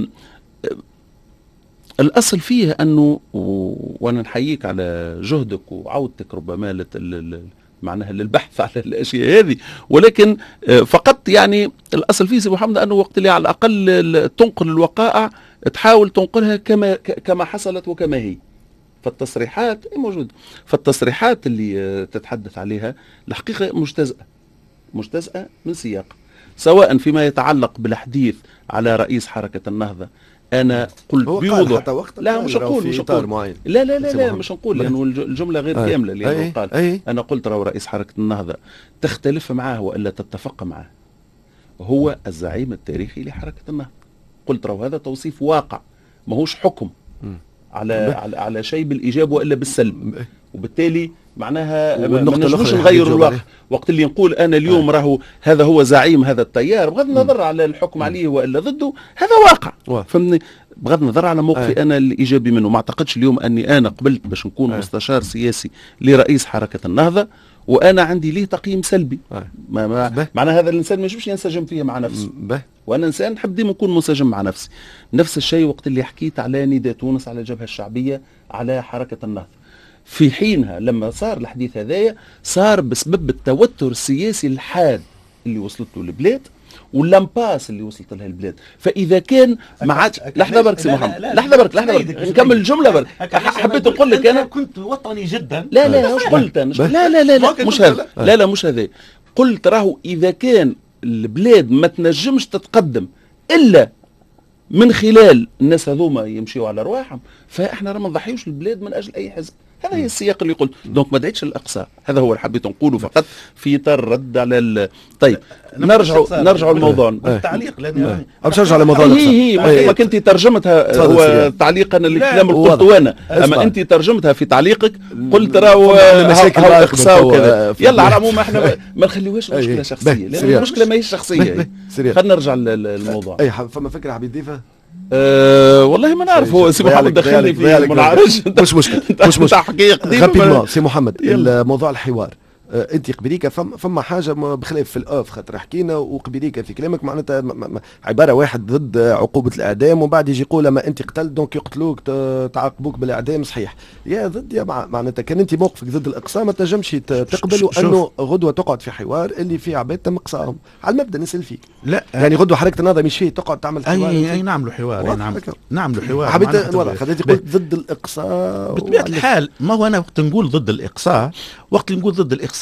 الأصل فيه أنه وأنا نحييك على جهدك وعودتك ربما معناها للبحث على الأشياء هذه، ولكن فقط يعني الأصل فيه سي محمد أنه وقت اللي على الأقل تنقل الوقائع تحاول تنقلها كما حصلت وكما هي. فالتصريحات موجودة، فالتصريحات اللي تتحدث عليها الحقيقة مجتزأة من سياق، سواء فيما يتعلق بالحديث على رئيس حركة النهضة انا قلت بوضوح. لا مش نقول معين. لا مش نقول لانه الجمله غير كامله لانه قال انا قلت راهو رئيس حركه النهضه تختلف معه والا تتفق معه، هو الزعيم التاريخي لحركه النهضه. قلت راهو هذا توصيف واقع ماهوش حكم على شيء بالايجاب والا بالسلب، وبالتالي معناها ما نجموش نغير الواقع. وقت اللي نقول انا اليوم راهو هذا هو زعيم هذا التيار بغض النظر على الحكم عليه والا ضده، هذا واقع فهمني، بغض النظر على موقفي انا الايجابي منه. ما اعتقدش اليوم اني انا قبلت باش نكون مستشار سياسي لرئيس حركه النهضه وانا عندي ليه تقييم سلبي. معناها هذا الانسان ما يجبش ينسجم فيه مع نفسه، وانا انسان نحب ديما نكون منسجم مع نفسي. نفس الشيء وقت اللي حكيت على نداء تونس، على الجبهه الشعبيه، على حركه النهضه، في حينها لما صار الحديث هذايا صار بسبب التوتر السياسي الحاد اللي وصلته البلاد واللامباس اللي وصلت لها البلاد. فاذا كان ما عادش لحظه برك سي محمد، لحظه برك نكمل الجمله برك. حبيت نقول لك انا كنت وطني جدا. لا مش قلت لا مش هذا، لا مش هذا. قلت راهو اذا كان البلاد ما تنجمش تتقدم الا من خلال الناس هذوما يمشيوا على ارواحهم، فاحنا ما نضحيوش البلاد من اجل اي حزب. هذا هي السياق اللي قلت. دونك ما دعيتش الاقصاء، هذا هو اللي حبيت نقوله فقط في اطار رد على طيب نرجعوا للموضوع. التعليق لان باش نرجع لموضوع هي ما كنت ترجمتها هو تعليقا للكلام اللي قلته انا، اما انت ترجمتها في تعليقك قلت راهو الاقصاء وكذا. يلا على العموم احنا ما نخليوهاش مشكله شخصيه، لان المشكله ما هيش شخصيه. خلينا نرجع للموضوع. اي فما فكره حبيت تضيفها؟ والله ما نعرف. هو سي محمد دخلني في منعرج مش مشكل حكايه قديمه. سي محمد الموضوع الحوار انت قبليك فما حاجه بخلاف في الاوف، خاطر حكينا وقبليك في كلامك معناتها عباره واحد ضد عقوبه الاعدام ومن بعد يجي يقول ما انت قتلت دونك يقتلوك تعاقبوك بالاعدام. صحيح يا ضد يا معناتها كان انت موقفك ضد الاقصاء ما تنجمش تقبل انه غدوه تقعد في حوار اللي فيه عباد تم اقصائهم على المبدا. نسال فيك لا يعني غدوه حركه النهضه مش فيه تقعد تعمل حوار. اي نعملوا حوار، نعملوا حوار. حبيت والله خليتي قلت ضد الاقصاء بطبيعه الحال. ما هو انا وقت نقول ضد الاقصاء، وقت نقول ضد الاقصاء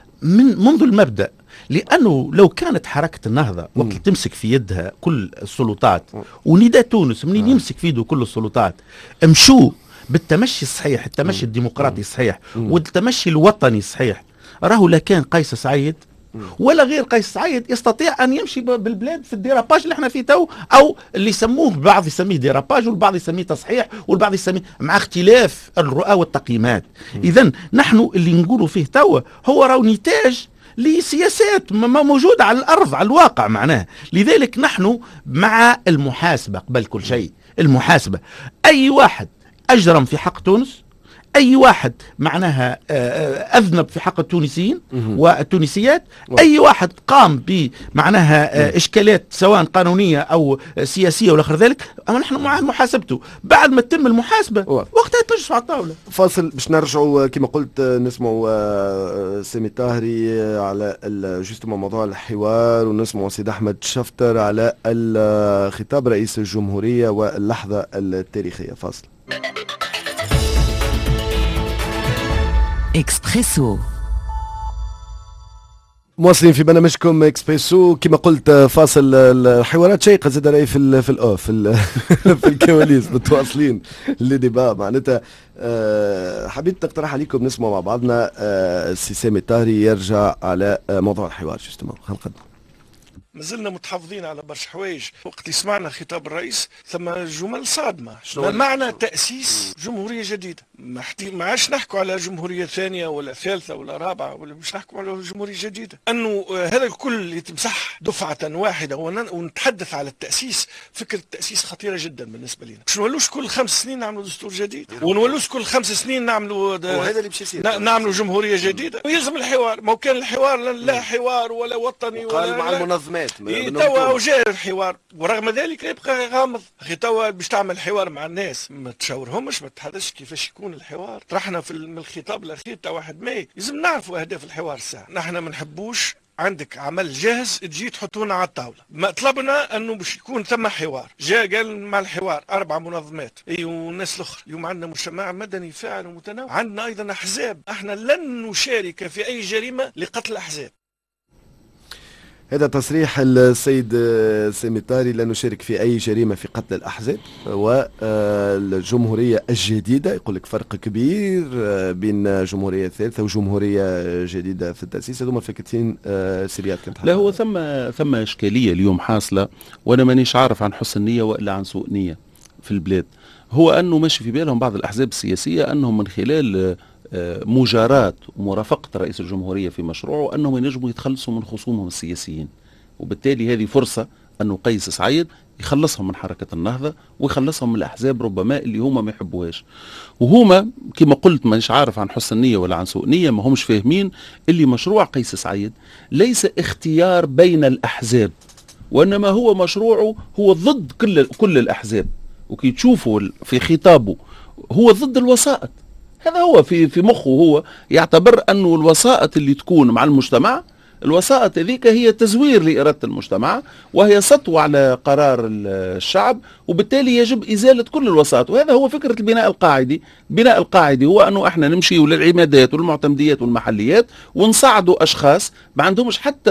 منذ المبدأ، لأنه لو كانت حركة النهضة وقت تمسك في يدها كل السلطات ونداء تونس منين يمسك في يده كل السلطات مشوا بالتمشي الصحيح، التمشي الديمقراطي الصحيح والتمشي الوطني الصحيح، راهو لا كان قيس سعيد ولا غير قيس سعيد يستطيع أن يمشي بالبلاد في الديراباج اللي احنا فيه تو، أو اللي يسموه البعض يسميه ديراباج والبعض يسميه تصحيح والبعض يسميه مع اختلاف الرؤى والتقييمات. إذن نحن اللي نقولوا فيه تو هو راهو نتاج لسياسات موجودة على الأرض على الواقع معناه. لذلك نحن مع المحاسبة قبل كل شيء. المحاسبة أي واحد أجرم في حق تونس، أي واحد معناها أذنب في حق التونسيين والتونسيات، أي واحد قام بمعناها إشكالات سواء قانونية أو سياسية ولا غير ذلك، أما نحن مع محاسبته. بعد ما تتم المحاسبة وقتها تجلسوا على الطاولة. فاصل باش نرجعوا كما قلت نسمعوا سامي طاهري على جوستومون موضوع الحوار، ونسمعوا سيد أحمد شفتر على خطاب رئيس الجمهورية واللحظة التاريخية. فاصل. إكسبريسو مواصلين في برنامجكم إكسبريسو. كما قلت فاصل الحوارات شيقة زاد راهي في الأوف في الكواليس متواصلين اللي ديبا معناتها. حبيت نقترح عليكم نسمع مع بعضنا السي سامي طاهري يرجع على موضوع الحوار جوستومون. خلقنا مازلنا متحفظين على برشا حوايج. وقت اللي سمعنا خطاب الرئيس ثم جمل صادمه. ما معنى تاسيس جمهوريه جديده؟ ما عادش نحكوا على جمهوريه ثانيه ولا ثالثه ولا رابعه، ولا مش نحكوا على جمهوريه جديده. انه هذا الكل يتمسح دفعه واحده ونتحدث على التاسيس. فكره التاسيس خطيره جدا بالنسبه لنا. مش نولوش كل 5 سنين نعملوا دستور جديد، ونولوش كل 5 سنين نعملوا وهذا اللي باش يصير نعملوا جمهوريه جديده. ويلزم الحوار. ما كان الحوار لا حوار ولا وطني ولا مع المنظمات. توا وجاء الحوار، ورغم ذلك يبقى غامض. اخي توا باش تعمل حوار مع الناس ما تشاورهمش، ما تحدثش كيفاش يكون الحوار. طرحنا من الخطاب الاخير تاع 1 ماي لازم نعرفوا اهداف الحوار الساعه. نحن ما نحبوش عندك عمل جاهز تجي تحطونا على الطاوله. ما طلبنا انه باش يكون ثم حوار. جاء قال مع الحوار 4 منظمات والناس الاخرى. اليوم عندنا مجتمع مدني فاعل ومتنوع. عندنا ايضا احزاب. احنا لن نشارك في اي جريمه لقتل الاحزاب. هذا تصريح السيد سيميتاري لا نشارك في أي جريمة في قتل الأحزاب والجمهورية الجديدة. يقول لك فرق كبير بين الجمهورية الثالثة وجمهورية جديدة في التأسيس. هذوما الفكرتين سريات كانت لا هو ثم إشكالية اليوم حاصلة، وأنا مانيش عارف عن حسن نية وإلا عن سوء نية في البلاد. هو أنه ماشي في بالهم بعض الأحزاب السياسية أنهم من خلال مجاراة ومرافقة رئيس الجمهورية في مشروعه أنهم ينجموا يتخلصوا من خصومهم السياسيين، وبالتالي هذه فرصة أنه قيس سعيد يخلصهم من حركة النهضة ويخلصهم من الأحزاب ربما اللي هما ما يحبوهاش. وهما كما قلت مانيش عارف عن حسن نية ولا عن سوء نية، ما همش فاهمين اللي مشروع قيس سعيد ليس اختيار بين الأحزاب، وإنما هو مشروعه هو ضد كل الأحزاب. وكي تشوفوا في خطابه هو ضد الوسائط. هذا هو في مخه، هو يعتبر أنه الوسائط اللي تكون مع المجتمع، الوسائط هذيك هي تزوير لإرادة المجتمع وهي سطو على قرار الشعب، وبالتالي يجب إزالة كل الوسائط. وهذا هو فكرة البناء القاعدي. البناء القاعدي هو أنه احنا نمشي للعمادات والمعتمديات والمحليات ونصعدوا أشخاص ما عندهمش حتى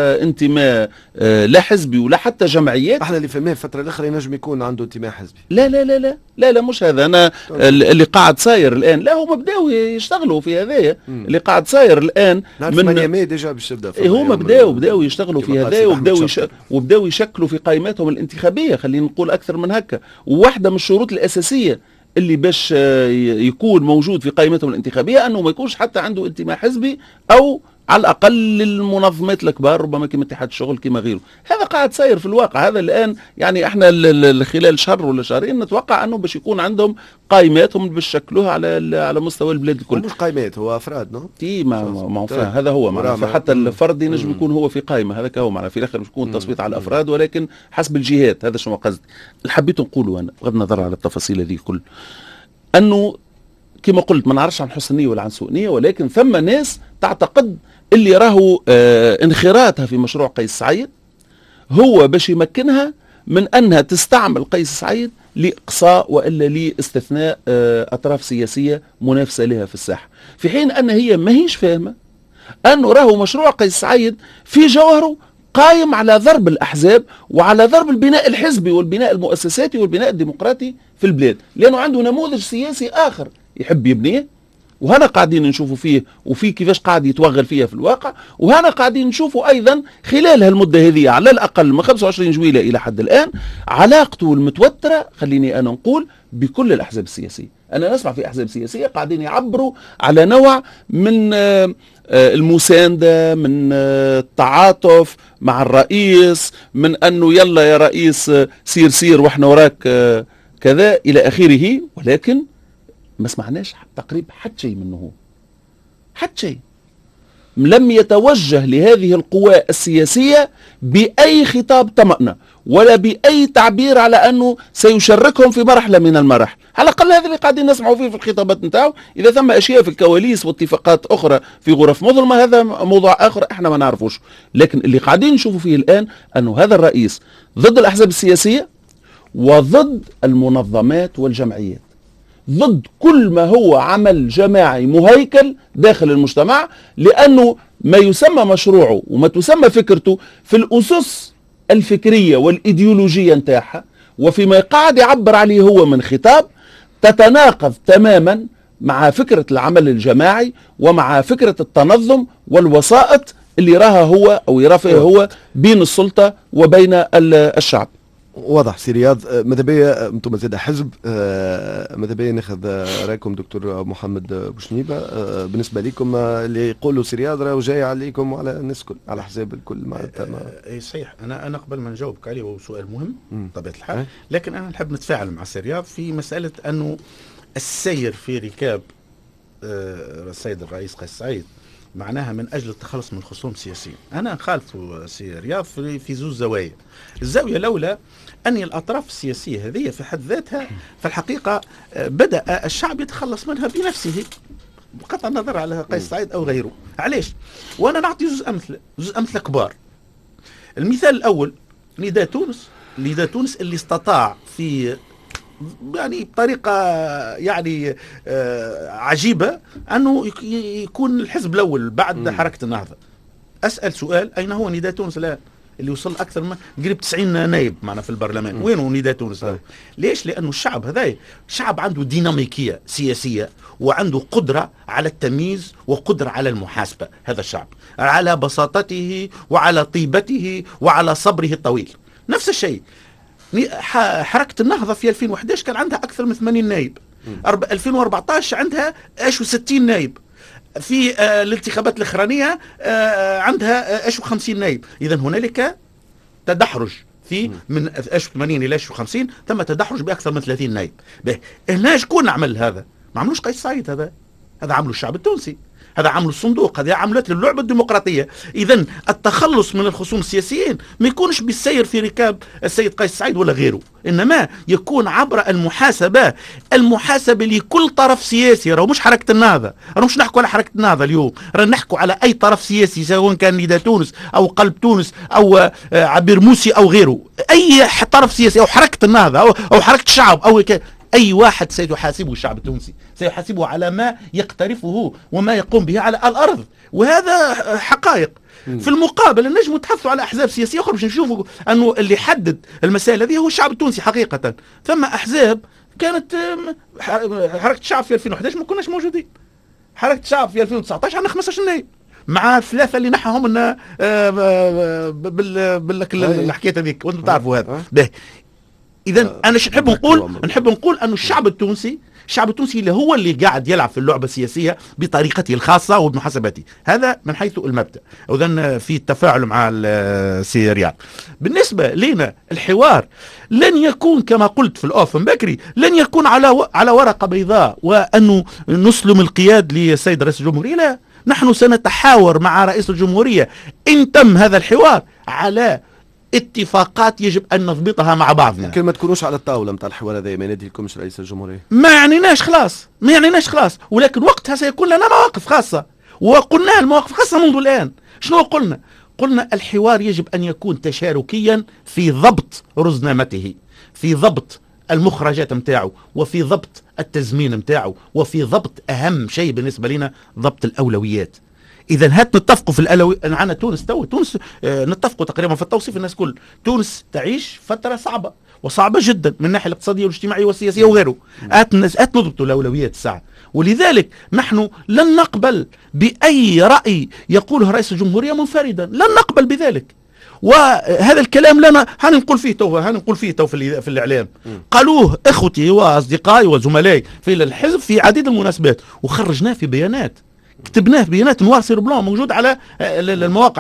انتماء لا حزبي ولا حتى جمعيات. احنا اللي فهمناه الفترة الأخرى ينجم يكون عنده انتماء حزبي. لا لا لا لا لا لا مش هذا. أنا اللي قاعد صاير الآن، لا هم بداوا يشتغلوا في هذايا. اللي قاعد صاير الآن من ديجا باش تبدا هما بداوا يشتغلوا في هذا، وبداوا يشكلوا في قائماتهم الانتخابية. خلينا نقول أكثر من هكا. وواحدة من الشروط الأساسية اللي باش يكون موجود في قائمتهم الانتخابية أنه ما يكونش حتى عنده انتماء حزبي، أو على الأقل للمنظمات الكبار ربما كما اتحاد الشغل كما غيره. هذا قاعد صاير في الواقع. هذا الآن يعني احنا خلال شهر ولا شهرين نتوقع أنه باش يكون عندهم قائماتهم باش يشكلوها على مستوى البلاد الكل. مش قائمات، هو أفراد ما هو هذا هو معناه. فحتى الفرد ينجم يكون هو في قائمة. هذا هو معناه في الآخر مش يكون تصويت على الأفراد ولكن حسب الجهات. هذا شنو قصدي. اللي حبيت نقوله أنا بغض النظر على التفاصيل هذه كل، أنه كما قلت ما نعرفش عن حسن نية ولا عن سوء نية، ولكن ثم ناس تعتقد اللي راهو انخراطها في مشروع قيس سعيد هو باش يمكنها من أنها تستعمل قيس سعيد لإقصاء وإلا لاستثناء أطراف سياسية منافسة لها في الساحة، في حين أن هي ما هيش فاهمة أنه راهو مشروع قيس سعيد في جوهره قائم على ضرب الأحزاب وعلى ضرب البناء الحزبي والبناء المؤسساتي والبناء الديمقراطي في البلاد، لأنه عنده نموذج سياسي آخر يحب يبنيه، وهنا قاعدين نشوفوا فيه وفي كيفاش قاعد يتوغل فيها في الواقع. وهنا قاعدين نشوفوا أيضا خلال هالمدة هذه على الأقل من 25 جويلة إلى حد الآن علاقته المتوترة، خليني أنا نقول، بكل الأحزاب السياسية. أنا نسمع في أحزاب سياسية قاعدين يعبروا على نوع من المساندة، من التعاطف مع الرئيس، من أنه يلا يا رئيس سير وإحنا وراك كذا إلى آخره، ولكن ما سمعناش تقريبا حتى شيء منه. هو حتى شيء لم يتوجه لهذه القوى السياسية بأي خطاب طمأنة ولا بأي تعبير على أنه سيشاركهم في مرحلة من المراحل. على الأقل هذا اللي قاعدين نسمعوا فيه في الخطابات نتاعو. إذا ثم أشياء في الكواليس واتفاقات أخرى في غرف مظلمة هذا موضوع آخر إحنا ما نعرفوش، لكن اللي قاعدين نشوفوا فيه الآن أنه هذا الرئيس ضد الأحزاب السياسية وضد المنظمات والجمعيات، ضد كل ما هو عمل جماعي مهيكل داخل المجتمع، لأنه ما يسمى مشروعه وما تسمى فكرته في الأسس الفكرية والإيديولوجية نتاعها وفيما قاعد يعبر عليه هو من خطاب تتناقض تماما مع فكرة العمل الجماعي ومع فكرة التنظم والوسائط اللي راها هو أو يرى فيها هو بين السلطة وبين الشعب. واضح سي رياض. ماذا بيا انتم زاد حزب، ماذا بيا ناخذ رايكم دكتور محمد بوشنيبه بالنسبه لكم اللي يقولوا سي رياض راه جاي عليكم وعلى الناس الكل على حساب الكل اي صحيح. انا قبل ما نجاوبك عليه وهو سؤال مهم بطبيعه الحال، لكن انا نحب نتفاعل مع سي رياض في مساله انه السير في ركاب السيد الرئيس قيس سعيد معناها من أجل التخلص من خصوم سياسيين. أنا نخالف سي رياض في زوج زوايا. الزاوية الأولى أن الأطراف السياسية هذه في حد ذاتها في الحقيقة بدأ الشعب يتخلص منها بنفسه بقطع النظر على قيس سعيد أو غيره. علاش؟ وأنا نعطي زوج أمثلة كبار. المثال الأول نداء تونس اللي استطاع في يعني بطريقة يعني عجيبة أنه يكون الحزب الأول بعد حركة النهضة. اسال سؤال، اين هو نداء تونس الان اللي وصل اكثر من قريب 90 نائب معنا في البرلمان؟ وين هو نداء تونس؟ ليش؟ لانه الشعب هذا شعب عنده ديناميكيه سياسيه وعنده قدره على التمييز وقدره على المحاسبه. هذا الشعب على بساطته وعلى طيبته وعلى صبره الطويل. نفس الشيء حركه النهضه في 2011 كان عندها اكثر من 80 نائب، 2014 عندها 60 نائب، في الانتخابات الاخرانيه عندها 50 نائب. اذا هنالك تدحرج في من 80 الى 50 تم تدحرج باكثر من 30 نائب. هنا شكون عمل هذا؟ ما عملوش قيس سعيد، هذا عملوا الشعب التونسي، هذا عملوا الصندوق، هذا عملت اللعبه الديمقراطيه. اذا التخلص من الخصوم السياسيين ما يكونش بالسير في ركاب السيد قيس سعيد ولا غيره، انما يكون عبر المحاسبه لكل طرف سياسي. راهو مش حركه النهضه، راهو مش نحكوا على حركه النهضه اليوم، رانا نحكوا على اي طرف سياسي سواء كان نداء تونس او قلب تونس او عبير موسي او غيره، اي طرف سياسي او حركه النهضه او حركه الشعب او أي واحد سيحاسبه الشعب التونسي، سيحاسبه على ما يقترفه وما يقوم به على الأرض، وهذا حقائق. في المقابل نجم نتحدثوا على أحزاب سياسية أخرى باش نشوفوا أنه اللي يحدد المسائل هذه هو الشعب التونسي حقيقة. ثم أحزاب كانت حركة الشعب في 2011 ما كناش موجودين، حركة الشعب في 2019 عندنا 15 نائب مع الثلاثة اللي نحهم لنا بالحكاية هذيك وانتم تعرفوا هذا. إذا أنا نحب نقول أن الشعب التونسي اللي هو اللي قاعد يلعب في اللعبة السياسية بطريقته الخاصة وبمحاسبته. هذا من حيث المبدأ. وإذن في التفاعل مع السي رياض. بالنسبة لنا الحوار لن يكون كما قلت في الأوفن بكري، لن يكون على ورقة بيضاء وأنه نسلم القياد للسيد رئيس الجمهورية. لا، نحن سنتحاور مع رئيس الجمهورية إن تم هذا الحوار على اتفاقات يجب أن نضبطها مع بعضنا. يمكن ما تكونوش على الطاولة متاع الحوار هذا، ما ينادي لكمش رئيس الجمهورية، ما يعنيناش خلاص، ولكن وقتها سيكون لنا مواقف خاصة، وقلنا المواقف خاصة منذ الآن. شنو قلنا الحوار يجب أن يكون تشاركيا في ضبط رزنامته، في ضبط المخرجات متاعه، وفي ضبط التزمين متاعه، وفي ضبط أهم شيء بالنسبة لنا ضبط الأولويات. إذا هات نتفقوا في الأولويات. عنا تونس نتفقوا تقريبا في التوصيف الناس كل تونس تعيش فترة صعبة جدا من الناحية الاقتصادية والاجتماعية والسياسية وغيره. هات نضبطوا الأولويات الساعة. ولذلك نحن لن نقبل بأي رأي يقوله رئيس الجمهورية منفردا، لن نقبل بذلك. وهذا الكلام لنا هنقول فيه تو في الإعلام. قالوه إخوتي وأصدقائي وزملائي في الحزب في عديد المناسبات، وخرجناه في بيانات، كتبناه في بيانات نوار سير بلون، موجود على المواقع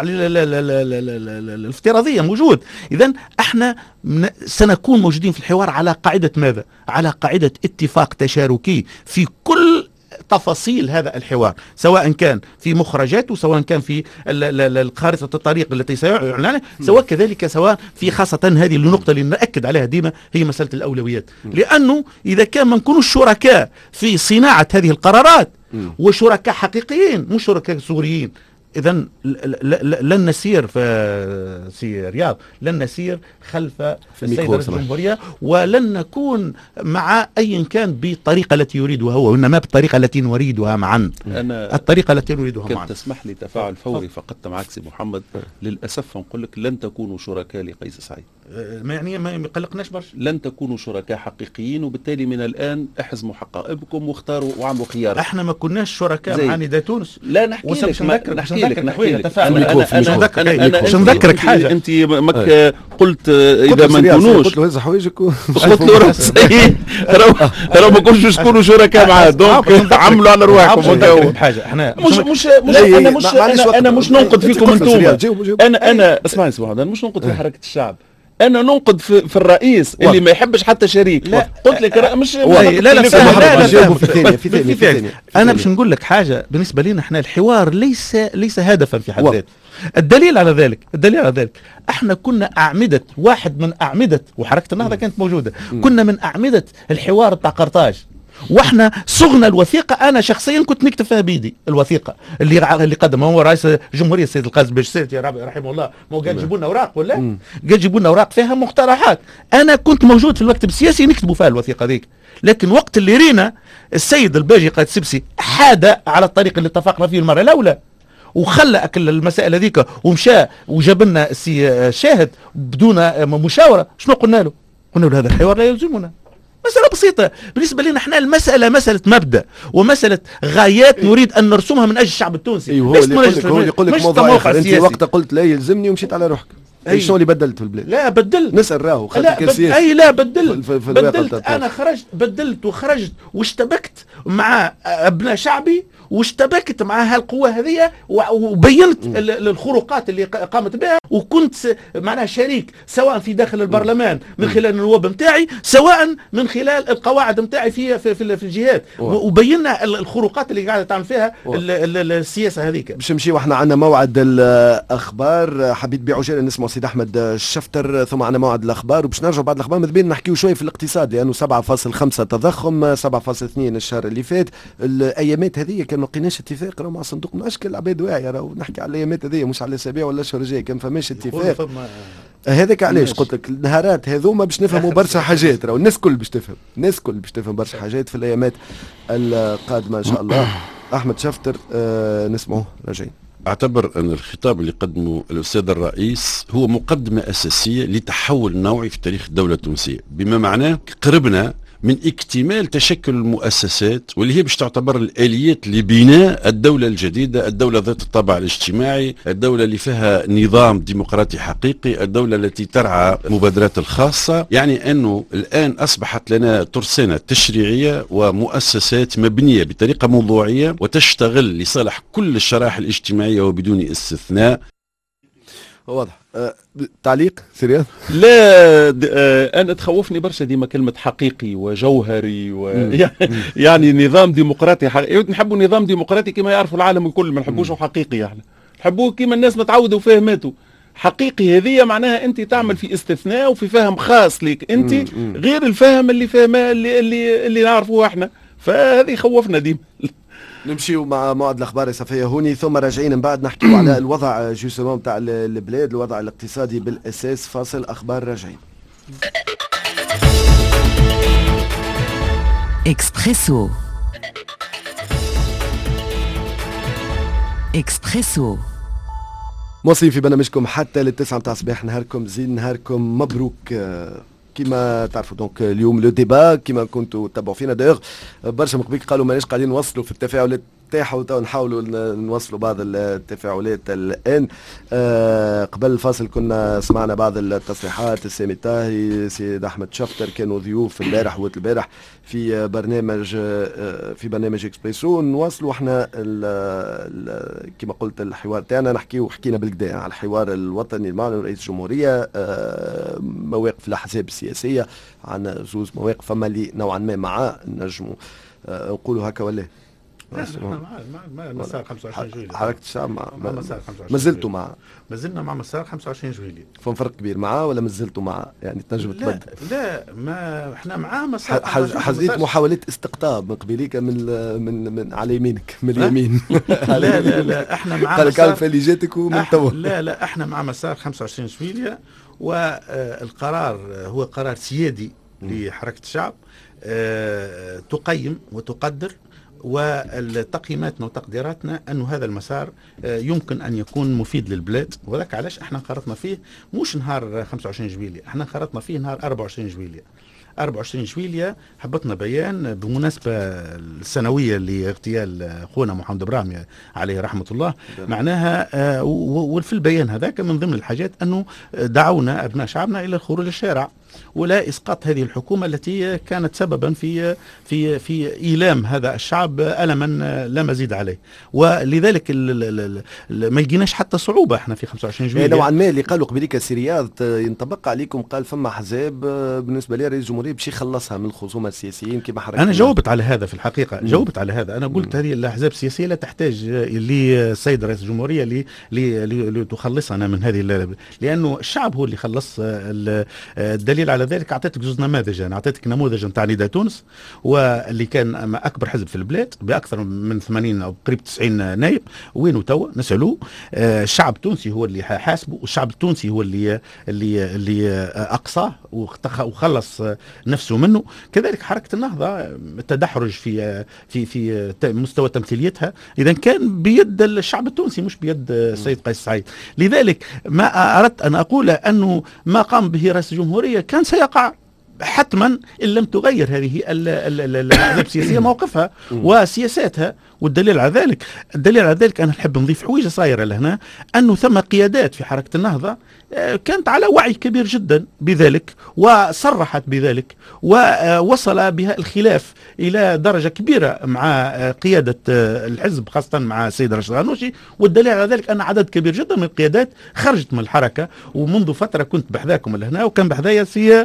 الافتراضية موجود. إذن احنا سنكون موجودين في الحوار على قاعدة ماذا؟ على قاعدة اتفاق تشاركي في كل تفاصيل هذا الحوار، سواء كان في مخرجاته، سواء كان في خارطة الطريق التي سيعلن، سواء في خاصة هذه النقطة اللي نأكد عليها ديما هي مسألة الأولويات. لأنه إذا كان ما نكونوا شركاء في صناعة هذه القرارات وشركاء حقيقيين مش شركاء سوريين، إذن لن نسير في سي رياض، لن نسير خلف السيد رئيس الجمهورية، ولن نكون مع أي كان بالطريقة التي يريدها هو، وإنما بالطريقة التي نريدها معا. الطريقة التي نريدها معا. تسمح لي تفاعل فوري فقط معك سي محمد. للأسف نقول لك لن تكونوا شركاء لقيس سعيد. ما يقلقناش برشا. لن تكونوا شركاء حقيقيين، وبالتالي من الآن احزموا حقائبكم واختاروا وعملوا خيار. احنا ما كناش شركاء مع نداء تونس. لا نحكي لك نذكرك حاجه. انت ماك قلت اذا ما نكونوش قلت له هز حوايجك قلت له راسي راه ما كنتوش تكونوا شركاء معاه، دونك عملوا على رواحكم. حاجه احنا انا مش ننقد فيكم انتم. انا اسمعني سي محمد، انا مش ننقد في حركه الشعب، انا ننقد في الرئيس اللي ما يحبش حتى شريك. قلت لك مش لا في ثانيه. انا باش نقول لك حاجه. بالنسبه لنا احنا الحوار ليس هدفا في حد ذاته. الدليل على ذلك احنا كنا اعمده، واحد من اعمده، وحركه النهضه كانت موجوده، كنا من اعمده الحوار تاع قرطاج، واحنا صغنا الوثيقه. انا شخصيا كنت نكتب فيها بيدي الوثيقه اللي قدمها هو رئيس الجمهوريه السيد القاسم بشسيرتي رحمه الله. ما قال جيبوا لنا اوراق ولا قال جيبوا لنا اوراق فيها مقترحات. انا كنت موجود في المكتب السياسي نكتبوا فيها الوثيقه ذيك، لكن وقت اللي رينا السيد الباجي قائد سبسي حاد على الطريق اللي اتفقنا فيه المره الاولى، وخلى اكل المسائل هذيك ومشى وجاب لنا السي شاهد بدون مشاوره، شنو قلنا له؟ قلنا له هذا الحوار لا يلزمنا. مسألة بسيطة بالنسبة لنا احنا، المسألة مسألة مبدأ ومسألة غايات نريد أن نرسمها من أجل الشعب التونسي. أيوه هو اللي يقول لك موضوع آخر. أنت وقت قلت لا يلزمني ومشيت على روحك. أي شنو اللي بدلت في البلاد؟ لا بدلت، نسأل راهو خاطر سياسي. أي لا بدلت أنا خرجت، بدلت وخرجت واشتبكت مع أبناء شعبي واشتبكت مع هالقوة هذه وبينت الخروقات اللي قامت بها، وكنت معناها شريك سواء في داخل البرلمان من خلال النواب متاعي، سواء من خلال القواعد متاعي في الجهات، وبينا الخروقات اللي قاعدة تعمل فيها السياسة هذيك. باش نمشي واحنا عندنا موعد الأخبار، حبيت بعجالة نسمع سيد أحمد الشفتر، ثم عندنا موعد الأخبار وباش نرجع بعد الأخبار ماذا نحكيو شوي في الاقتصاد، لأنه 7.5 تضخم، 7.2 الشهر اللي فات. الأيامات هذه كان ما لقيناش اتفاق مع صندوق من اشكال العباد واعيه، راهو نحكي على الايامات هذه مش على الاسابيع ولا الاشهر الجاي، كان فماش اتفاق. هذاك علاش قلت لك النهارات هذوما باش نفهموا برشا حاجات، راهو الناس كل باش تفهم، الناس كل باش تفهم برشا حاجات في الايامات القادمه ان شاء الله. احمد شفتر نسمعوه راجعين. أعتبر أن الخطاب اللي قدمه الأستاذ الرئيس هو مقدمة أساسية لتحول نوعي في تاريخ الدولة التونسية، بما معناه قربنا من اكتمال تشكل المؤسسات واللي هي باش تعتبر الآليات لبناء الدولة الجديدة، الدولة ذات الطابع الاجتماعي، الدولة اللي فيها نظام ديمقراطي حقيقي، الدولة التي ترعى مبادرات الخاصة. يعني أنه الآن أصبحت لنا ترسانة تشريعية ومؤسسات مبنية بطريقة موضوعية وتشتغل لصالح كل الشرائح الاجتماعية وبدون استثناء. واضح. تعليق سريان؟ لا انا تخوفني برشا ديما كلمه حقيقي وجوهري يعني نظام ديمقراطي حقيقي. نحبوا نظام ديمقراطي كما يعرفوا العالم الكل، ما نحبوش حقيقي، احنا نحبوه كما الناس متعوده وفاهماته. حقيقي هذه معناها انت تعمل في استثناء وفي فهم خاص ليك انت، غير الفهم اللي فهمه اللي نعرفوه احنا، فهذه خوفنا ديما. نمشيو مع موعد الاخبار صفيه هوني، ثم راجعين من بعد نحكيو على الوضع جوستومون تاع البلاد، الوضع الاقتصادي بالاساس. فاصل اخبار راجعين. اكسبريسو اكسبريسو مواصلين في برنامجكم حتى للتسعة متاع الصباح. نهاركم زين، نهاركم مبروك. كما تعرفوا دونك اليوم لو ديبا كما كنتوا تتبعوا فينا دايوغ برشا مقبيك قالوا ماناش قاعدين نوصلوا في التفاعلات تاعو، تو نحاولوا نوصلوا بعض التفاعلات الان. قبل الفاصل كنا سمعنا بعض التصريحات. السامي طاهي، سيد احمد شفتر كانوا ضيوف البارح والبارح في برنامج اكسبريسو. نواصلوا احنا كما قلت الحوار تاعنا، حكينا بالكدا على الحوار الوطني المعنوي رئيس الجمهوريه، مواقف الاحزاب السياسيه. عندنا زوز مواقف، فما اللي نوعا ما معاه نجموا نقولوا هكا ولا مع مسار 25 جويلية. حركة الشعب مع مسار 25 ما زلتوا معاه؟ ما زلنا مع مسار 25 جويلية. فهم فرق كبير معاه ولا ما زلتوا معاه؟ يعني تنجم تبدل؟ لا ما احنا معاه مسار. حزيت محاولات استقطاب من قبيليك من على يمينك من اليمين. لا احنا معاه قال كان فليجاتك ومن توا. لا احنا مع مسار 25 جويلية، والقرار هو قرار سيادي لحركة الشعب، تقيم وتقدر، والتقييماتنا وتقديراتنا أنه هذا المسار يمكن أن يكون مفيد للبلاد، وذاك علاش احنا انخرطنا فيه مش نهار 25 جويلية، احنا انخرطنا فيه نهار 24 جويلية. 24 جويلية هبطنا بيان بمناسبة السنوية لاغتيال أخونا محمد برامي عليه رحمة الله. معناها وفي البيان هذاك من ضمن الحاجات أنه دعونا أبناء شعبنا إلى الخروج للشارع ولا إسقاط هذه الحكومة التي كانت سببا في إيلام هذا الشعب ألما لا مزيد عليه. ولذلك ما يجيناش حتى صعوبة احنا في 25 جويلية. نوعا ما اللي قالوا قبليك السيرياض ينطبق عليكم، قال فما أحزاب بالنسبة لي رئيس الجمهورية باش يخلصها من الخصومة السياسيين كما حركة. أنا جاوبت على هذا في الحقيقة، جاوبت على هذا. أنا قلت هذه الأحزاب السياسية لا تحتاج للسيد رئيس الجمهورية لتخلصنا من هذه، لأنه الشعب هو اللي خلص. الدليل والدليل على ذلك اعطيتك زوج نماذج. انا اعطيتك نموذج نتاع نداء تونس واللي كان اكبر حزب في البلاد باكثر من 80 او قريب 90 نائب. وينه توا نسالوه؟ الشعب التونسي هو اللي حاسبه، والشعب التونسي هو اللي اقصاه وخلص نفسه منه. كذلك حركه النهضه التدحرج في مستوى تمثيليتها اذا كان بيد الشعب التونسي مش بيد السيد قيس سعيد. لذلك ما اردت ان اقول انه ما قام به رئيس الجمهوريه كان سيقع حتما ان لم تغير هذه الاحزاب السياسيه موقفها وسياساتها. والدليل على ذلك انا نحب نضيف حويجه صايره لهنا، انه ثم قيادات في حركه النهضه كانت على وعي كبير جدا بذلك وصرحت بذلك، ووصل بها الخلاف الى درجه كبيره مع قياده الحزب خاصه مع السيد راشد الغنوشي. والدليل على ذلك ان عدد كبير جدا من القيادات خرجت من الحركه. ومنذ فتره كنت بحذاكم لهنا وكان بحذايا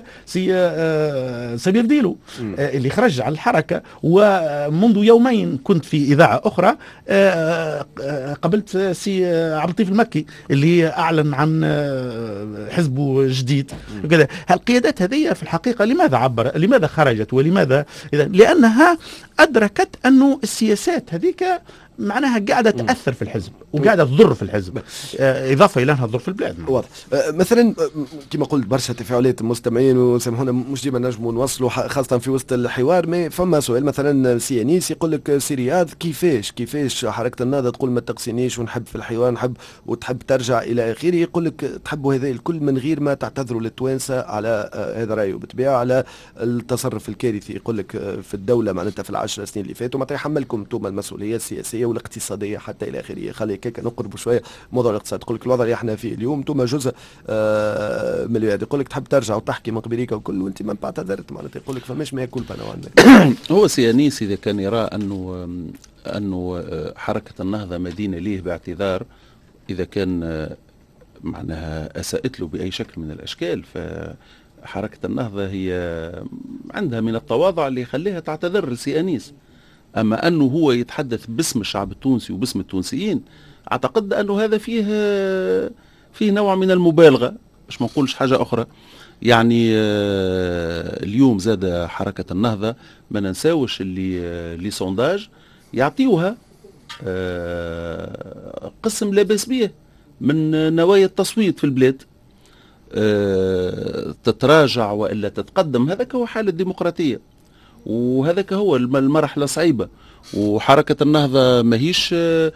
سمير ديلو اللي خرج على الحركه. ومنذ يومين كنت في إذاعة أخرى قبلت سي عبد اللطيف المكي اللي أعلن عن حزبه جديد. القيادات هذه في الحقيقة لماذا خرجت ولماذا؟ لأنها أدركت أنه السياسات هذيك معناها قاعدة تأثر في الحزب وقاعدة تضر في الحزب، إضافة إلى أنها تضر في البلاد. واضح. مثلا كما قلت برشا تفاعلات المستمعين وسامحونا مش ديما نجموا نوصلوا خاصة في وسط الحوار. ما فما سؤال مثلا سي انيس يقول لك سي رياض كيفاش حركة النهضة تقول ما تقسينيش ونحب في الحوار نحب وتحب ترجع إلى آخره. يقول لك تحبوا هذا الكل من غير ما تعتذروا للتوانسة على هذا رأيه بالطبيعة على التصرف الكارثي. يقول لك في الدولة معناتها في 10 سنين اللي فاتوا ما تحملكم انتم المسؤولية السياسية والاقتصاديه حتى الى اخره. خلي كيك نقربوا شويه موضوع الاقتصاد. يقول لك الوضع اللي احنا فيه اليوم انتم جزء من الوعد. يقول لك تحب ترجع وتحكي من قبليك وكل وانت ما اعتذرت معناتها. يقول لك فماش ما يكون بنا هو سيانيس اذا كان يرى انه حركه النهضه مدينه ليه باعتذار اذا كان معناها اساءت له باي شكل من الاشكال، فحركه النهضه هي عندها من التواضع اللي يخليها تعتذر لسيانيس. أما أنه هو يتحدث باسم الشعب التونسي وباسم التونسيين أعتقد أنه هذا فيه نوع من المبالغة، مش ما نقولش حاجة أخرى. يعني اليوم زاد حركة النهضة ما ننساوش اللي سونداج يعطيوها قسم لا بأس به من نوايا التصويت في البلاد، تتراجع وإلا تتقدم. هذا هو حال الديمقراطية وهذاك هو المرحلة صعيبة. وحركة النهضة ماهيش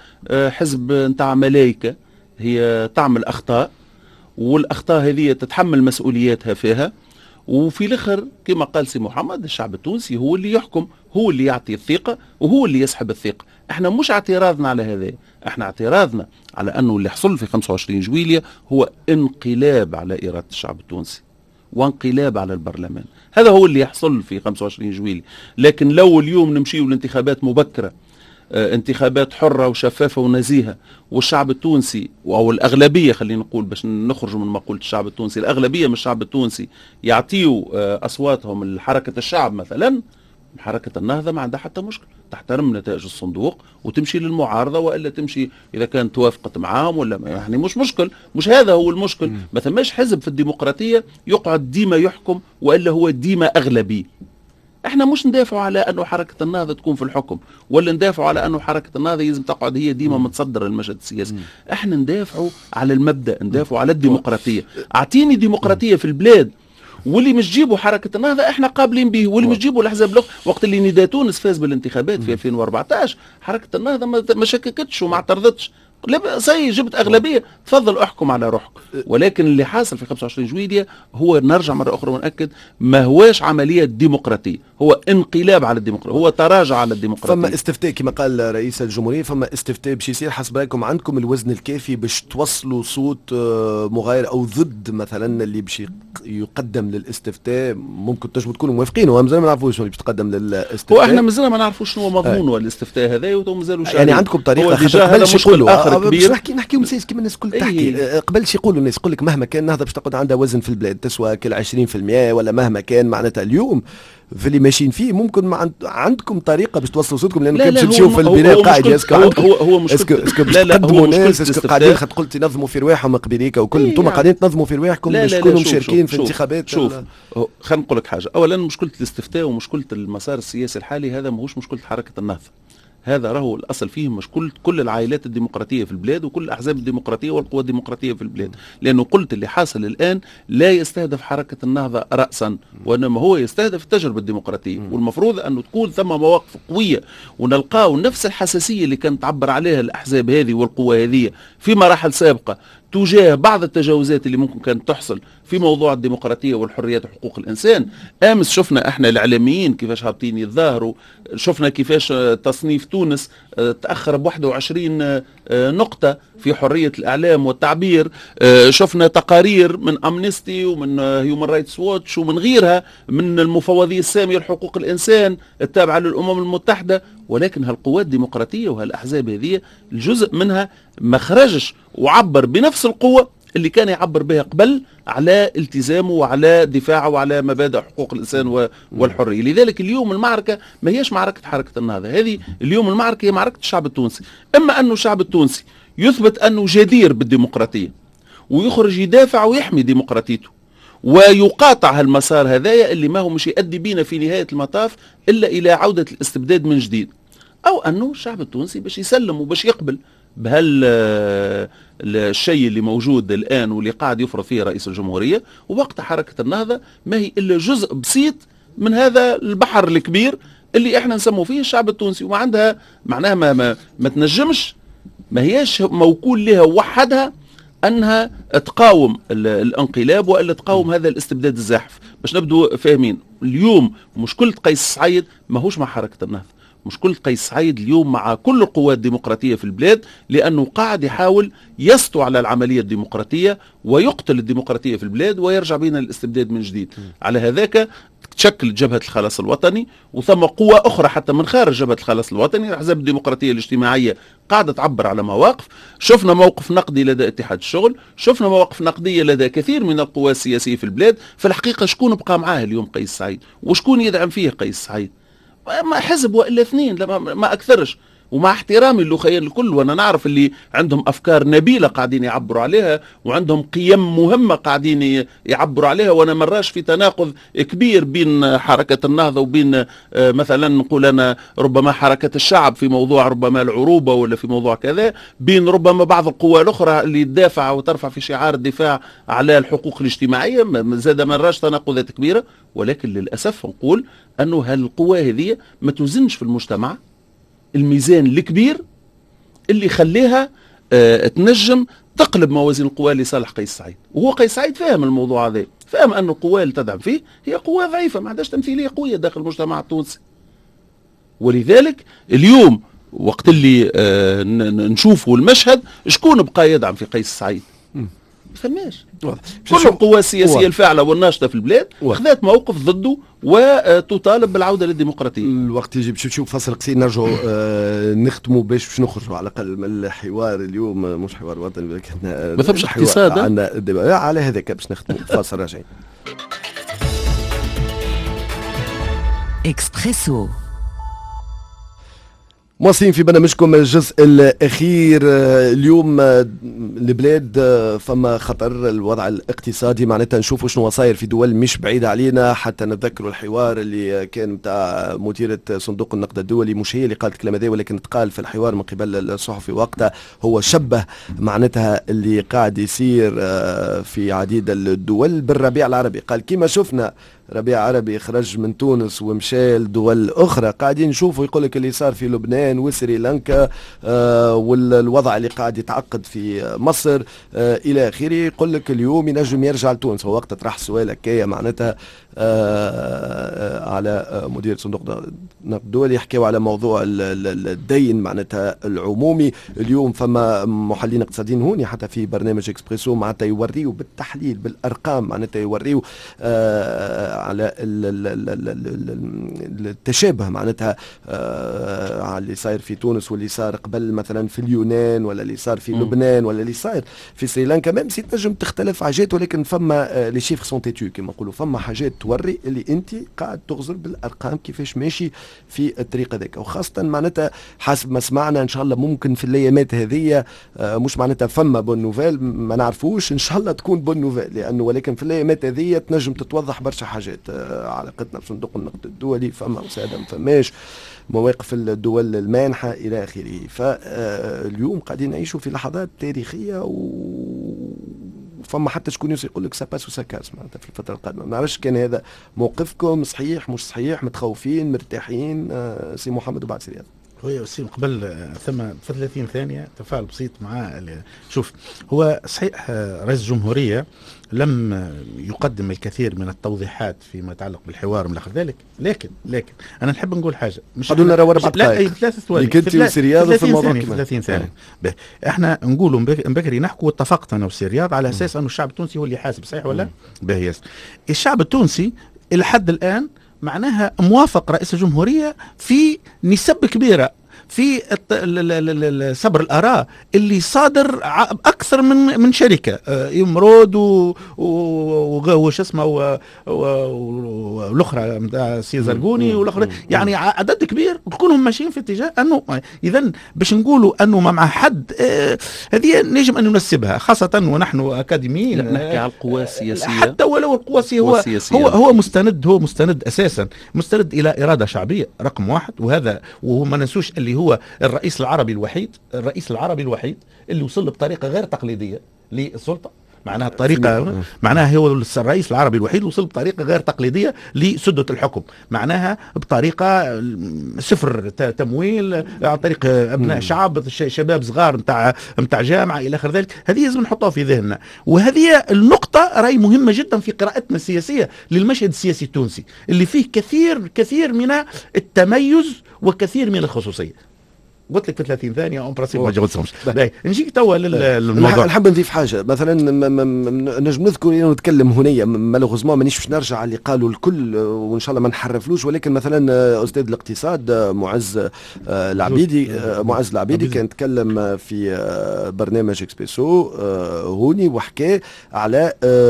حزب نتاع ملايكة، هي تعمل أخطاء والأخطاء هذه تتحمل مسؤولياتها فيها. وفي الآخر كما قال سي محمد الشعب التونسي هو اللي يحكم، هو اللي يعطي الثقة وهو اللي يسحب الثقة. احنا مش اعتراضنا على هذا، احنا اعتراضنا على أنه اللي حصل في 25 جويلية هو انقلاب على إرادة الشعب التونسي وانقلاب على البرلمان. هذا هو اللي يحصل في 25 جويلية. لكن لو اليوم نمشيوا لانتخابات مبكرة، انتخابات حرة وشفافة ونزيهة، والشعب التونسي أو الأغلبية خلينا نقول باش نخرجوا من مقولة الشعب التونسي، الأغلبية من الشعب التونسي يعطيوا أصواتهم لحركة الشعب مثلا، حركة النهضة ما عندها حتى مشكل، تحترم نتائج الصندوق وتمشي للمعارضة وإلا تمشي إذا كانت توافقت معاهم ولا يعني مش مشكل. مش هذا هو المشكل. ما ثماش حزب في الديمقراطية يقعد ديما يحكم وإلا هو ديما أغلبي. احنا مش ندافعوا على انه حركة النهضة تكون في الحكم ولا ندافعوا على انه حركة النهضة لازم تقعد هي ديما متصدر المشهد السياسي. احنا ندافعوا على المبدأ، ندافعوا على الديمقراطية. اعطيني ديمقراطية في البلاد، واللي مش جيبوا حركة النهضة احنا قابلين به، واللي مش جيبوا الاحزاب الاخرى. وقت اللي نداء تونس فاز بالانتخابات في 2014 حركة النهضة ما شككتش وما اعترضتش، زي جبت أغلبية تفضل احكم على روحك. ولكن اللي حاصل في 25 جويلية هو نرجع مرة أخرى ونأكد ما هواش عملية ديمقراطية، هو انقلاب على الديمقراطية، هو تراجع على الديمقراطية. فما استفتاء كما قال رئيس الجمهورية، فما استفتاء باش يصير حسب رايكم عندكم الوزن الكافي باش توصلوا صوت مغاير أو ضد مثلا اللي باش يقدم للاستفتاء؟ ممكن تنجموا تكونوا موافقين ومازال ما نعرفوش اللي باش تقدم للاستفتاء. واحنا مازلنا ما نعرفوش شنو مضمونه الاستفتاء هذا ومازالوا يعني عندكم طريقة قبل شي يقولوا نحكي مسيس كيما الناس الكل تحكي قبل شي يقولوا الناس يقول لك مهما كان النهضة باش تقعد عندها وزن في البلاد تسوى كل 20% ولا مهما كان معناتها. اليوم في اللي ماشيين فيه، ممكن ما عندكم طريقه باش توصلوا صوتكم، لانه كنت تمشيو في البناء القاعدي. هو مشكلة تقدموا ناس، اسكو قاعدين قلت تنظموا في رواحهم قبليك وكل انتم قاعدين تنظموا في رواحكم باش تكونوا مشاركين في الانتخابات؟ شوف خلينا نقول لك حاجه. اولا مشكله الاستفتاء ومشكله المسار السياسي الحالي هذا ماهوش مشكله حركه النهضه، هذا راهو الاصل فيه مشكله كل العائلات الديمقراطيه في البلاد وكل الاحزاب الديمقراطيه والقوى الديمقراطيه في البلاد، لانه قلت اللي حاصل الان لا يستهدف حركه النهضه راسا، وانما هو يستهدف التجربه الديمقراطيه، والمفروض انه تكون ثم مواقف قويه ونلقاو نفس الحساسيه اللي كانت تعبر عليها الاحزاب هذه والقوى هذه في مراحل سابقه تجاه بعض التجاوزات اللي ممكن كانت تحصل في موضوع الديمقراطية والحريات وحقوق الإنسان. أمس شفنا احنا الإعلاميين كيفاش هابطين يتظاهروا، شفنا كيفاش تصنيف تونس تأخر ب21 نقطة في حرية الإعلام والتعبير، شفنا تقارير من أمنستي ومن هيومن رايتس ووتش ومن غيرها من المفوضية السامية لحقوق الإنسان التابعة للأمم المتحدة، ولكن هالقوات الديمقراطية وهالأحزاب هذه الجزء منها ما خرجش وعبر بنفس القوة اللي كان يعبر بها قبل على التزامه وعلى دفاعه وعلى مبادئ حقوق الإنسان والحرية. لذلك اليوم المعركة ما هيش معركة حركة النهضة، هذه اليوم المعركة هي معركة الشعب التونسي. إما أنه الشعب التونسي يثبت أنه جدير بالديمقراطية ويخرج يدافع ويحمي ديمقراطيته ويقاطع هالمسار هذايا اللي ما هو مش يؤدي بينا في نهاية المطاف إلا إلى عودة الاستبداد من جديد، أو أنه الشعب التونسي باش يسلم وباش يقبل الشيء اللي موجود الآن واللي قاعد يفرض فيه رئيس الجمهورية، ووقت حركة النهضة ما هي إلا جزء بسيط من هذا البحر الكبير اللي احنا نسمو فيه الشعب التونسي، وما عندها معناها ما تنجمش، ما هيش موكول لها وحدها أنها تقاوم الانقلاب وإلا تقاوم هذا الاستبداد الزاحف. باش نبدو فاهمين، اليوم مشكلة قيس سعيد ماهوش مع حركة النهضة، مشكلة قيس سعيد اليوم مع كل القوات الديمقراطية في البلاد، لأنه قاعد يحاول يسطو على العملية الديمقراطية ويقتل الديمقراطية في البلاد ويرجع بينا الاستبداد من جديد. على هذاك تشكل جبهة الخلاص الوطني، وثم قوة أخرى حتى من خارج جبهة الخلاص الوطني، الأحزاب الديمقراطية الاجتماعية قاعدة تعبر على مواقف. شفنا موقف نقدي لدى اتحاد الشغل، شفنا مواقف نقدية لدى كثير من القوى السياسية في البلاد. في الحقيقة شكون بقى معاه اليوم قيس سعيد وشكون يدعم فيه قيس سعيد؟ ما حزب وإلا اثنين، ما أكثرش. ومع احترامي للخيال الكل، وانا نعرف اللي عندهم افكار نبيله قاعدين يعبروا عليها وعندهم قيم مهمه قاعدين يعبروا عليها، وانا مراش في تناقض كبير بين حركه النهضه وبين مثلا نقول انا ربما حركه الشعب في موضوع ربما العروبه ولا في موضوع كذا، بين ربما بعض القوى الاخرى اللي تدافع وترفع في شعار الدفاع على الحقوق الاجتماعيه، زاد مراش تناقضات كبيره. ولكن للاسف نقول انه هالقوى هذه ما توزنش في المجتمع الميزان الكبير اللي يخليها تنجم تقلب موازين القوى لصالح قيس سعيد. وهو قيس سعيد فاهم الموضوع هذا، فاهم أن القوى اللي تدعم فيه هي قوى ضعيفة، ما عندهاش تمثيلية قوية داخل المجتمع التونسي. ولذلك اليوم وقت اللي نشوفوا المشهد شكون بقى يدعم في قيس سعيد؟ فماش كل القوى السياسية الفاعلة والناشطة في البلاد خذت موقف ضده وتطالب بالعودة للديمقراطية. الوقت يجي باش نشوف فصل قصير نرجعوا نختموا باش نخرجوا على الأقل من الحوار اليوم، مش حوار وطني لكن ما فهمش اقتصاد على هذاك باش نختموا فاصل راجعين. إكسبريسو مواصلين في برنامجكم الجزء الأخير. اليوم البلاد فما خطر الوضع الاقتصادي، معناتها نشوفوا شنو صاير في دول مش بعيدة علينا. حتى نتذكروا الحوار اللي كان متاع مديرة صندوق النقد الدولي، مش هي اللي قالت الكلام هذا ولكن تقال في الحوار من قبل الصحفي وقتها، هو شبه معناتها اللي قاعد يصير في عديد الدول بالربيع العربي. قال كما شفنا ربيع عربي خرج من تونس ومشى لدول أخرى، قاعدين نشوفوا يقول لك اللي صار في لبنان وسريلانكا والوضع اللي قاعد يتعقد في مصر إلى آخره. يقول لك اليوم ينجم يرجع لتونس. ووقت طرح السؤال هكايا معناتها على مدير صندوق النقد الدولي يحكيوا على موضوع الدين معناتها العمومي. اليوم فما محللين اقتصاديين هوني حتى في برنامج اكسبريسو معناتها يوريوا بالتحليل بالارقام، معناتها يوريوا على التشابه معناتها على اللي صاير في تونس واللي صار قبل مثلا في اليونان ولا اللي صار في لبنان ولا اللي صاير في سريلانكا. ميم سي تنجم تختلف حاجات ولكن فما لي شيفر سون تيتو كما نقولوا، فما حاجات توري اللي انت قاعد تغزر بالارقام كيفاش ماشي في الطريق هذاك، وخاصه معناتها حسب ما سمعنا ان شاء الله ممكن في الايامات هذه مش معناتها فما بون نوفيل ما نعرفوش، ان شاء الله تكون بون نوفيل، لانه ولكن في الايامات هذه تنجم تتوضح برشا حاجات. علاقتنا بصندوق النقد الدولي، فما مساعده ما فماش، مواقف الدول المانحه الى اخره. فاليوم قاعدين نعيشوا في لحظات تاريخيه فما حتى شكون يقول لك ساباس وساكاس معناتها في الفتره القادمه. ما نعرفش كان هذا موقفكم صحيح مش صحيح، متخوفين مرتاحين؟ سي محمد وبعد سريان. هو وسيم قبل ثم 30 ثانيه تفاعل بسيط مع شوف، هو صحيح رئيس الجمهوريه لم يقدم الكثير من التوضيحات فيما يتعلق بالحوار من ذلك، لكن انا نحب نقول حاجه، مش قالوا لنا 4 دقائق 3 ثواني كنت وسرياض في الموضوع 30 ثانيه. احنا نقولوا بكري نحكوا واتفقت انا وسرياض على اساس انه الشعب التونسي هو اللي يحاسب، صحيح ولا؟ باهي. الشعب التونسي الى حد الان معناها موافق رئيس الجمهورية في نسب كبيرة في صبر الآراء اللي صادر أكثر من شركة، يمرود وش اسمه والأخرى متاع سيزرقوني والأخرى، يعني عدد كبير كلهم ماشيين في اتجاه أنه إذن باش نقولوا أنه مع حد هذه نجم أن ننسبها، خاصة ونحن أكاديميين نحكي على القوى السياسية، حتى ولو القوى السياسية هو مستند أساسا مستند إلى إرادة شعبية رقم 1، وما ننسوش اللي هو الرئيس العربي الوحيد اللي وصل بطريقة غير تقليدية للسلطة، معناها الطريقة معناها هو الرئيس العربي الوحيد وصل بطريقة غير تقليدية لسدة الحكم، معناها بطريقة صفر تمويل عن طريق أبناء شعب، شباب صغار متاع جامعة إلى آخر ذلك. هذه لازم نحطها في ذهننا، وهذه النقطة راي مهمة جدا في قراءتنا السياسية للمشهد السياسي التونسي اللي فيه كثير من التميز وكثير من الخصوصية. قلت لك في 30 ثانيه اون براسيب ما جاوبتهمش. نجيك توا للموضوع. نحب نضيف حاجه، مثلا نجم نذكر نتكلم هنا مالوغوزمون مانيش باش نرجع اللي قالوا الكل وان شاء الله ما نحرفلوش، ولكن مثلا استاذ الاقتصاد معز العبيدي كان تكلم في برنامج اكسبريسو هوني وحكى على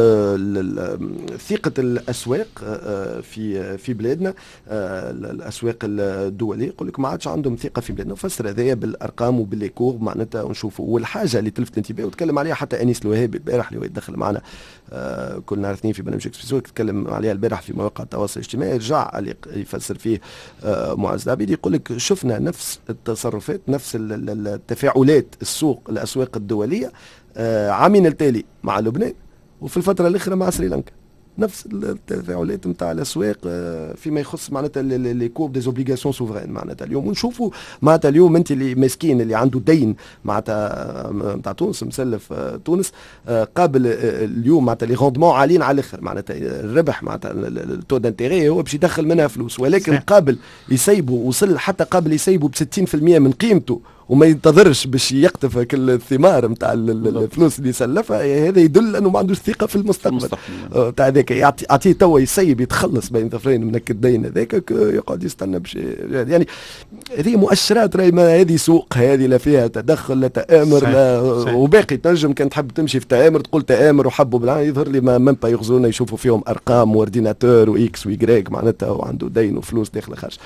ثقه الاسواق في بلادنا، الاسواق الدوليه، يقول لك ما عادش عندهم ثقه في بلادنا، فسر هذايا بالارقام وبالليكور معناتها ونشوفوا. والحاجه اللي تلفت انتباه وتكلم عليها حتى انيس الوهابي البارح اللي هو يتدخل معنا كل نهار اثنين في برنامج اكسبريسو، تكلم عليها البارح في مواقع التواصل الاجتماعي، رجع يفسر فيه معز العبيدي، يقول لك شفنا نفس التصرفات نفس التفاعلات الاسواق الدوليه عامين التالي مع لبنان وفي الفتره الاخيره مع سريلانكا، نفس التفاعلات نتاع الاسواق فيما يخص معناتها لي كور دي زوبليغاسيون سوفرين. معناتها اليوم ونشوفوا معناتها اليوم انت اللي مسكين اللي عنده دين معناتها نتاع تونس مسلف تونس قابل اليوم معناتها لي روندمون عاليين على الاخر، معناتها الربح معناتها التو دانتيغي هو باش يدخل منها فلوس، ولكن قابل يسيبوا وصل حتى قابل يسيبوا ب 60% من قيمته وما ينتظرش باش يقطف كل الثمار نتاع الفلوس اللي سلفها. هذا يدل انه ما عندوش ثقه في المستقبل تاع ذاك، يعطيه توا يسيب يتخلص بين طرفين من الدين هذاك، يقعد يستنى باش يعني هذه مؤشرات راهي ما هذه سوق، هذه لا فيها تدخل لا تآمر لا وباقي تنجم كان تحب تمشي في تآمر تقول تآمر وحبوا بالعين يظهر لي ما با يغزونا يشوفوا فيهم ارقام وارديناتور واكس ويجريك معناتها وعنده دين وفلوس داخل خارج.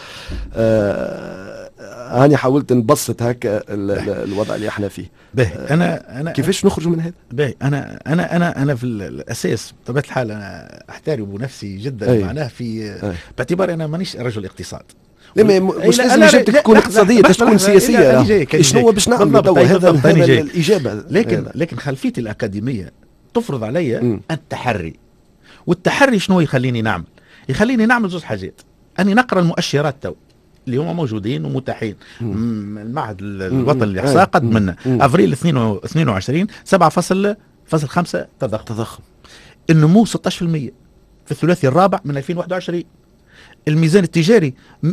هاني حاولت نبسط هكا الوضع اللي احنا فيه. انا كيفاش نخرج من هذا؟ باهي انا في الاساس بطبيعه الحال انا احترم نفسي جدا معناه في باعتبار انا مانيش رجل اقتصاد. مش لازم اجابتك تكون اقتصاديه تكون سياسيه. شنو باش نعمل توا هذا الاجابه؟ لكن خلفيتي الاكاديميه تفرض علي التحري، والتحري شنو يخليني نعمل؟ يخليني نعمل زوج حاجات، اني نقرا المؤشرات تو اللي هم موجودين ومتاحين. المعهد الوطني للإحصاء قد منا افريل 22 7.5 تضخم، النمو 16% في الثلاثي الرابع من 2021، الميزان التجاري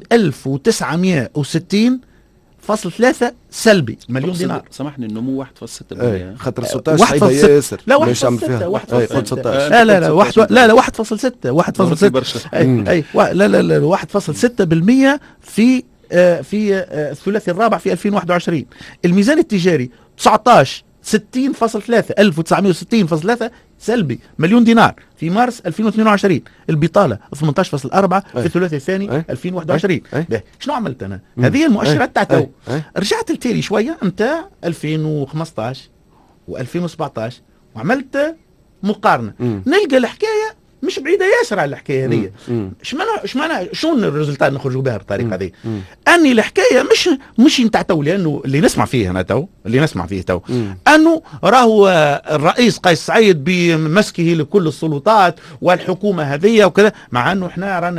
1960.3 سلبي مليون دينار. سامحني النمو 1.6%. خاطر 16 حيبه ياسر. لا 1.6 لا 1.6 اي لا 1.6% في الثلاثي الرابع في 2021. الميزان التجاري 1960.3 1960.3 سلبي مليون دينار في مارس 2022. البطاله 18.4 في الثلاثي الثاني 2021. شنو عملت انا؟ هذه المؤشرات تاع تو. رجعت التالي شويه نتاع 2015 و2017 وعملت مقارنه. نلقى الحكايه مش بعيده ياسر على الحكايه هذه. شنو الريزلتات نخرجوا بها بالطريقه هذه؟ اني الحكايه مش نتاع تو، لانه اللي نسمع فيه تو انه راهو الرئيس قيس سعيد بمسكه لكل السلطات والحكومه هذه وكذا، مع انه احنا رانا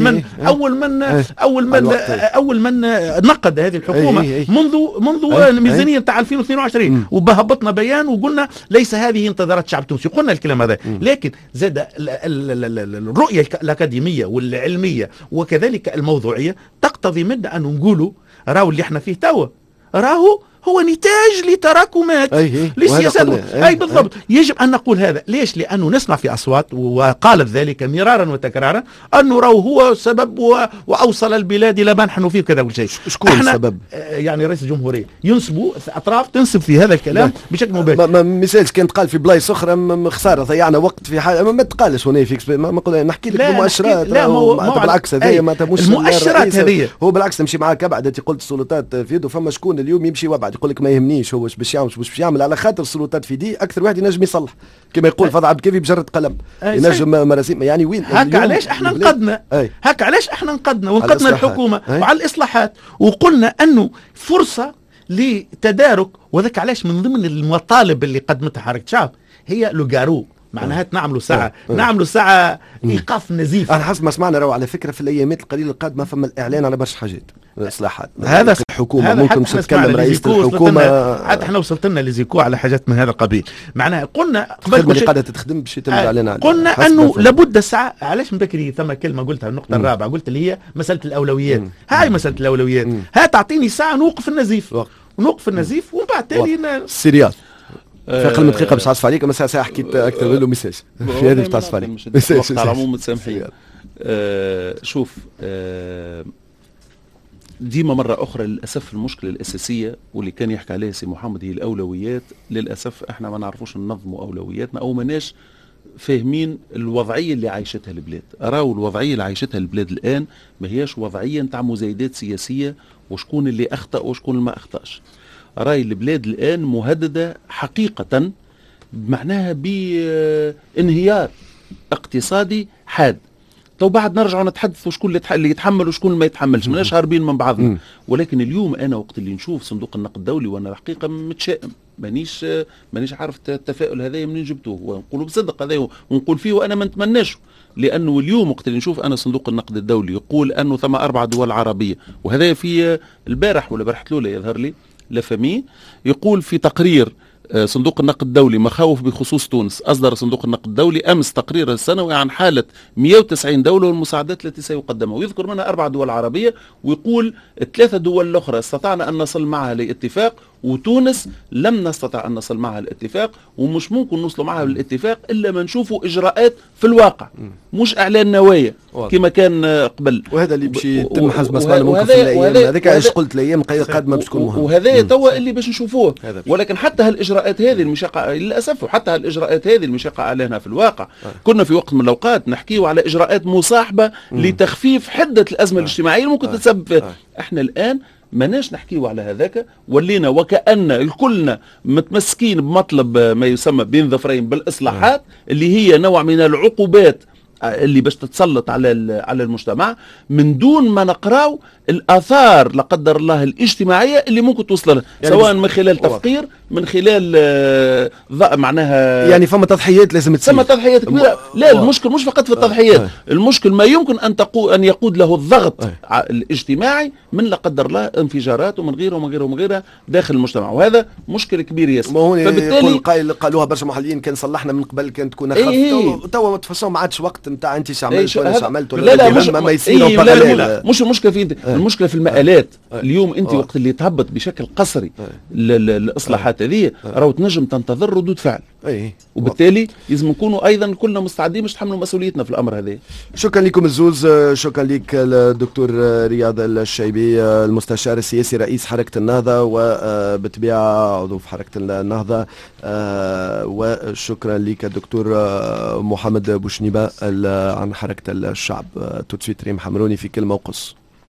اول من نقد هذه الحكومه منذ الميزانيه نتاع 2022 وبهبطنا بيان وقلنا ليس هذه انتظارات الشعب التونسي، قلنا الكلام هذا. لكن زاد الرؤية الأكاديمية والعلمية وكذلك الموضوعية تقتضي منا أن نقولوا راهو اللي احنا فيه توا راهو هو نتاج لتراكمات لسياسات. أي بالضبط. يجب أن نقول هذا. ليش؟ لأنه نسمع في أصوات وقالت ذلك مرارا وتكرارا أنه راهو هو سبب وأوصل البلاد إلى ما نحن فيه كذا وشيء. شكون السبب؟ يعني رئيس الجمهورية ينسبوا أطراف تنسب في هذا الكلام بشكل مباشر. مثال كان تقال في بلايص أخرى خسارة ضيعنا وقت في حاجة ما تقالش هنا في ما نحكي لك بمؤشرات. لا بالعكس هذه ما تمش المؤشرات هذه. هو بالعكس نمشي معاك أبعد. أنت قلت السلطات في يده، فما شكون اليوم يمشي وابعد يقول لك ما يهمنيش هو باش يعمل على خاطر السلطات في دي اكثر واحد ينجم يصلح كما يقول فضل عبد الكافي بجرة قلم ينجم مراسيم. يعني وين هكا علاش احنا نقدنا ونقدنا الحكومه وعلى الاصلاحات وقلنا انه فرصه لتدارك. وذاك علاش من ضمن المطالب اللي قدمتها حركه الشعب هي لوغارو، معناها نعملوا ساعه ايقاف نزيف. انا حسب ما سمعنا راهو على فكره في الايامات القليله القادمه فما الاعلان على برشا حاجات اصلاحات. هذا الحكومه ممكن تتكلم رئيس الحكومه. حتى احنا وصلت لنا ليزيكو على حاجات من هذا القبيل. معناها قلنا الخدمه اللي قاعده تخدم باش يتم الاعلان عليها. قلنا انه لابد الساعه. علاش من بكري ثم كلمه قلتها النقطه الرابعه قلت اللي هي مساله الاولويات. هاي مساله الاولويات. تعطيني ساعه نوقف النزيف ومن بعد تالي سيريال في اقل من دقيقه باش تعصف عليك. اما ساعه حكيت اكثر منه ميساج في هذه باش تعصف عليك. وقت على العموم متسامحين. شوف ديما مرة أخرى للأسف المشكلة الأساسية واللي كان يحكي عليها سي محمد هي الأولويات. للأسف احنا ما نعرفوش ننظموا أولوياتنا أو مناش فاهمين الوضعية اللي عايشتها البلاد. أراو الوضعية اللي عايشتها البلاد الآن ما هياش وضعية نتاع مزايدات سياسية وشكون اللي أخطأ وشكون اللي ما أخطأش. أراي البلاد الآن مهددة حقيقة معناها بانهيار اقتصادي حاد. تو بعد نرجع نتحدث شكون اللي يتحمل وشكون اللي ما يتحملش، ماناش هاربين من بعضنا. ولكن اليوم انا وقت اللي نشوف صندوق النقد الدولي وانا الحقيقه متشائم، مانيش عارف التفاؤل هذا منين جبتوه، ونقولوا بصدق هذا ونقول فيه وانا ما نتمناش. لانه اليوم وقت اللي نشوف انا صندوق النقد الدولي يقول انه ثم 4 دول عربيه، وهذا في البارح ولا بارحة الاولى يظهر لي لافامي يقول في تقرير صندوق النقد الدولي مخاوف بخصوص تونس. أصدر صندوق النقد الدولي أمس تقرير السنوي عن حالة 190 دولة والمساعدات التي سيقدمها، ويذكر منها 4 دول عربية، ويقول 3 دول الأخرى استطعنا أن نصل معها لاتفاق، وتونس لم نستطع أن نصل معها الاتفاق، ومش ممكن نوصل معها للاتفاق إلا ما نشوفوا إجراءات في الواقع، مش إعلان نوايا كما كان قبل. وهذا اللي باش يتم حسب ما سمعنا ممكن في الأيام هذيك. علاش قلت الأيام القادمة باش تكون مهمة، وهذا توا اللي باش نشوفوه. ولكن حتى هالإجراءات هذه المشقة للأسف، وحتى هالإجراءات هذه المشقة أعلانها في الواقع. كنا في وقت من الأوقات نحكيه على إجراءات مصاحبة لتخفيف حدة الأزمة الاجتماعية اللي ممكن تتسبب فيها. احنا الآن ماناش نحكيه على هذاك، ولينا وكأن الكلنا متمسكين بمطلب ما يسمى بين ظفرين بالإصلاحات، اللي هي نوع من العقوبات اللي باش تتسلط على المجتمع من دون ما نقراو الآثار لا قدر الله الاجتماعية اللي ممكن توصل لها، يعني سواء من خلال تفقير، من خلال معناها يعني فما تضحيات لازم تصير، فما تضحيات كبيرة. لا المشكل مش فقط في التضحيات، المشكل ما يمكن أن يقود له الضغط الاجتماعي من لا قدر الله انفجارات ومن غيره ومن غيره ومن غيره داخل المجتمع، وهذا مشكل كبير ياسر. فبالتالي قالوها برشا محللين كان صلحنا من قبل كان تكون اخف. توا تفصلوا ما عادش وقت نتاع انت عملت ولا عملت ولا لا مش ما يصير. مش المشكله في المشكله في المآلات. اليوم انت وقت اللي تهبط بشكل قسري الاصلاحات هذه راهو تنجم تنتظر ردود فعل، وبالتالي لازم نكونوا ايضا كلنا مستعدين باش نتحملوا مسؤوليتنا في الامر هذا. شكرا لكم الزوز، شكرا لك الدكتور رياض الشيبي المستشار السياسي رئيس حركه النهضه وبالطبيعه عضو في حركه النهضه، وشكرا لك الدكتور محمد بوشنيبه عن حركه الشعب. توت سويت ريم حمروني في كل موقص.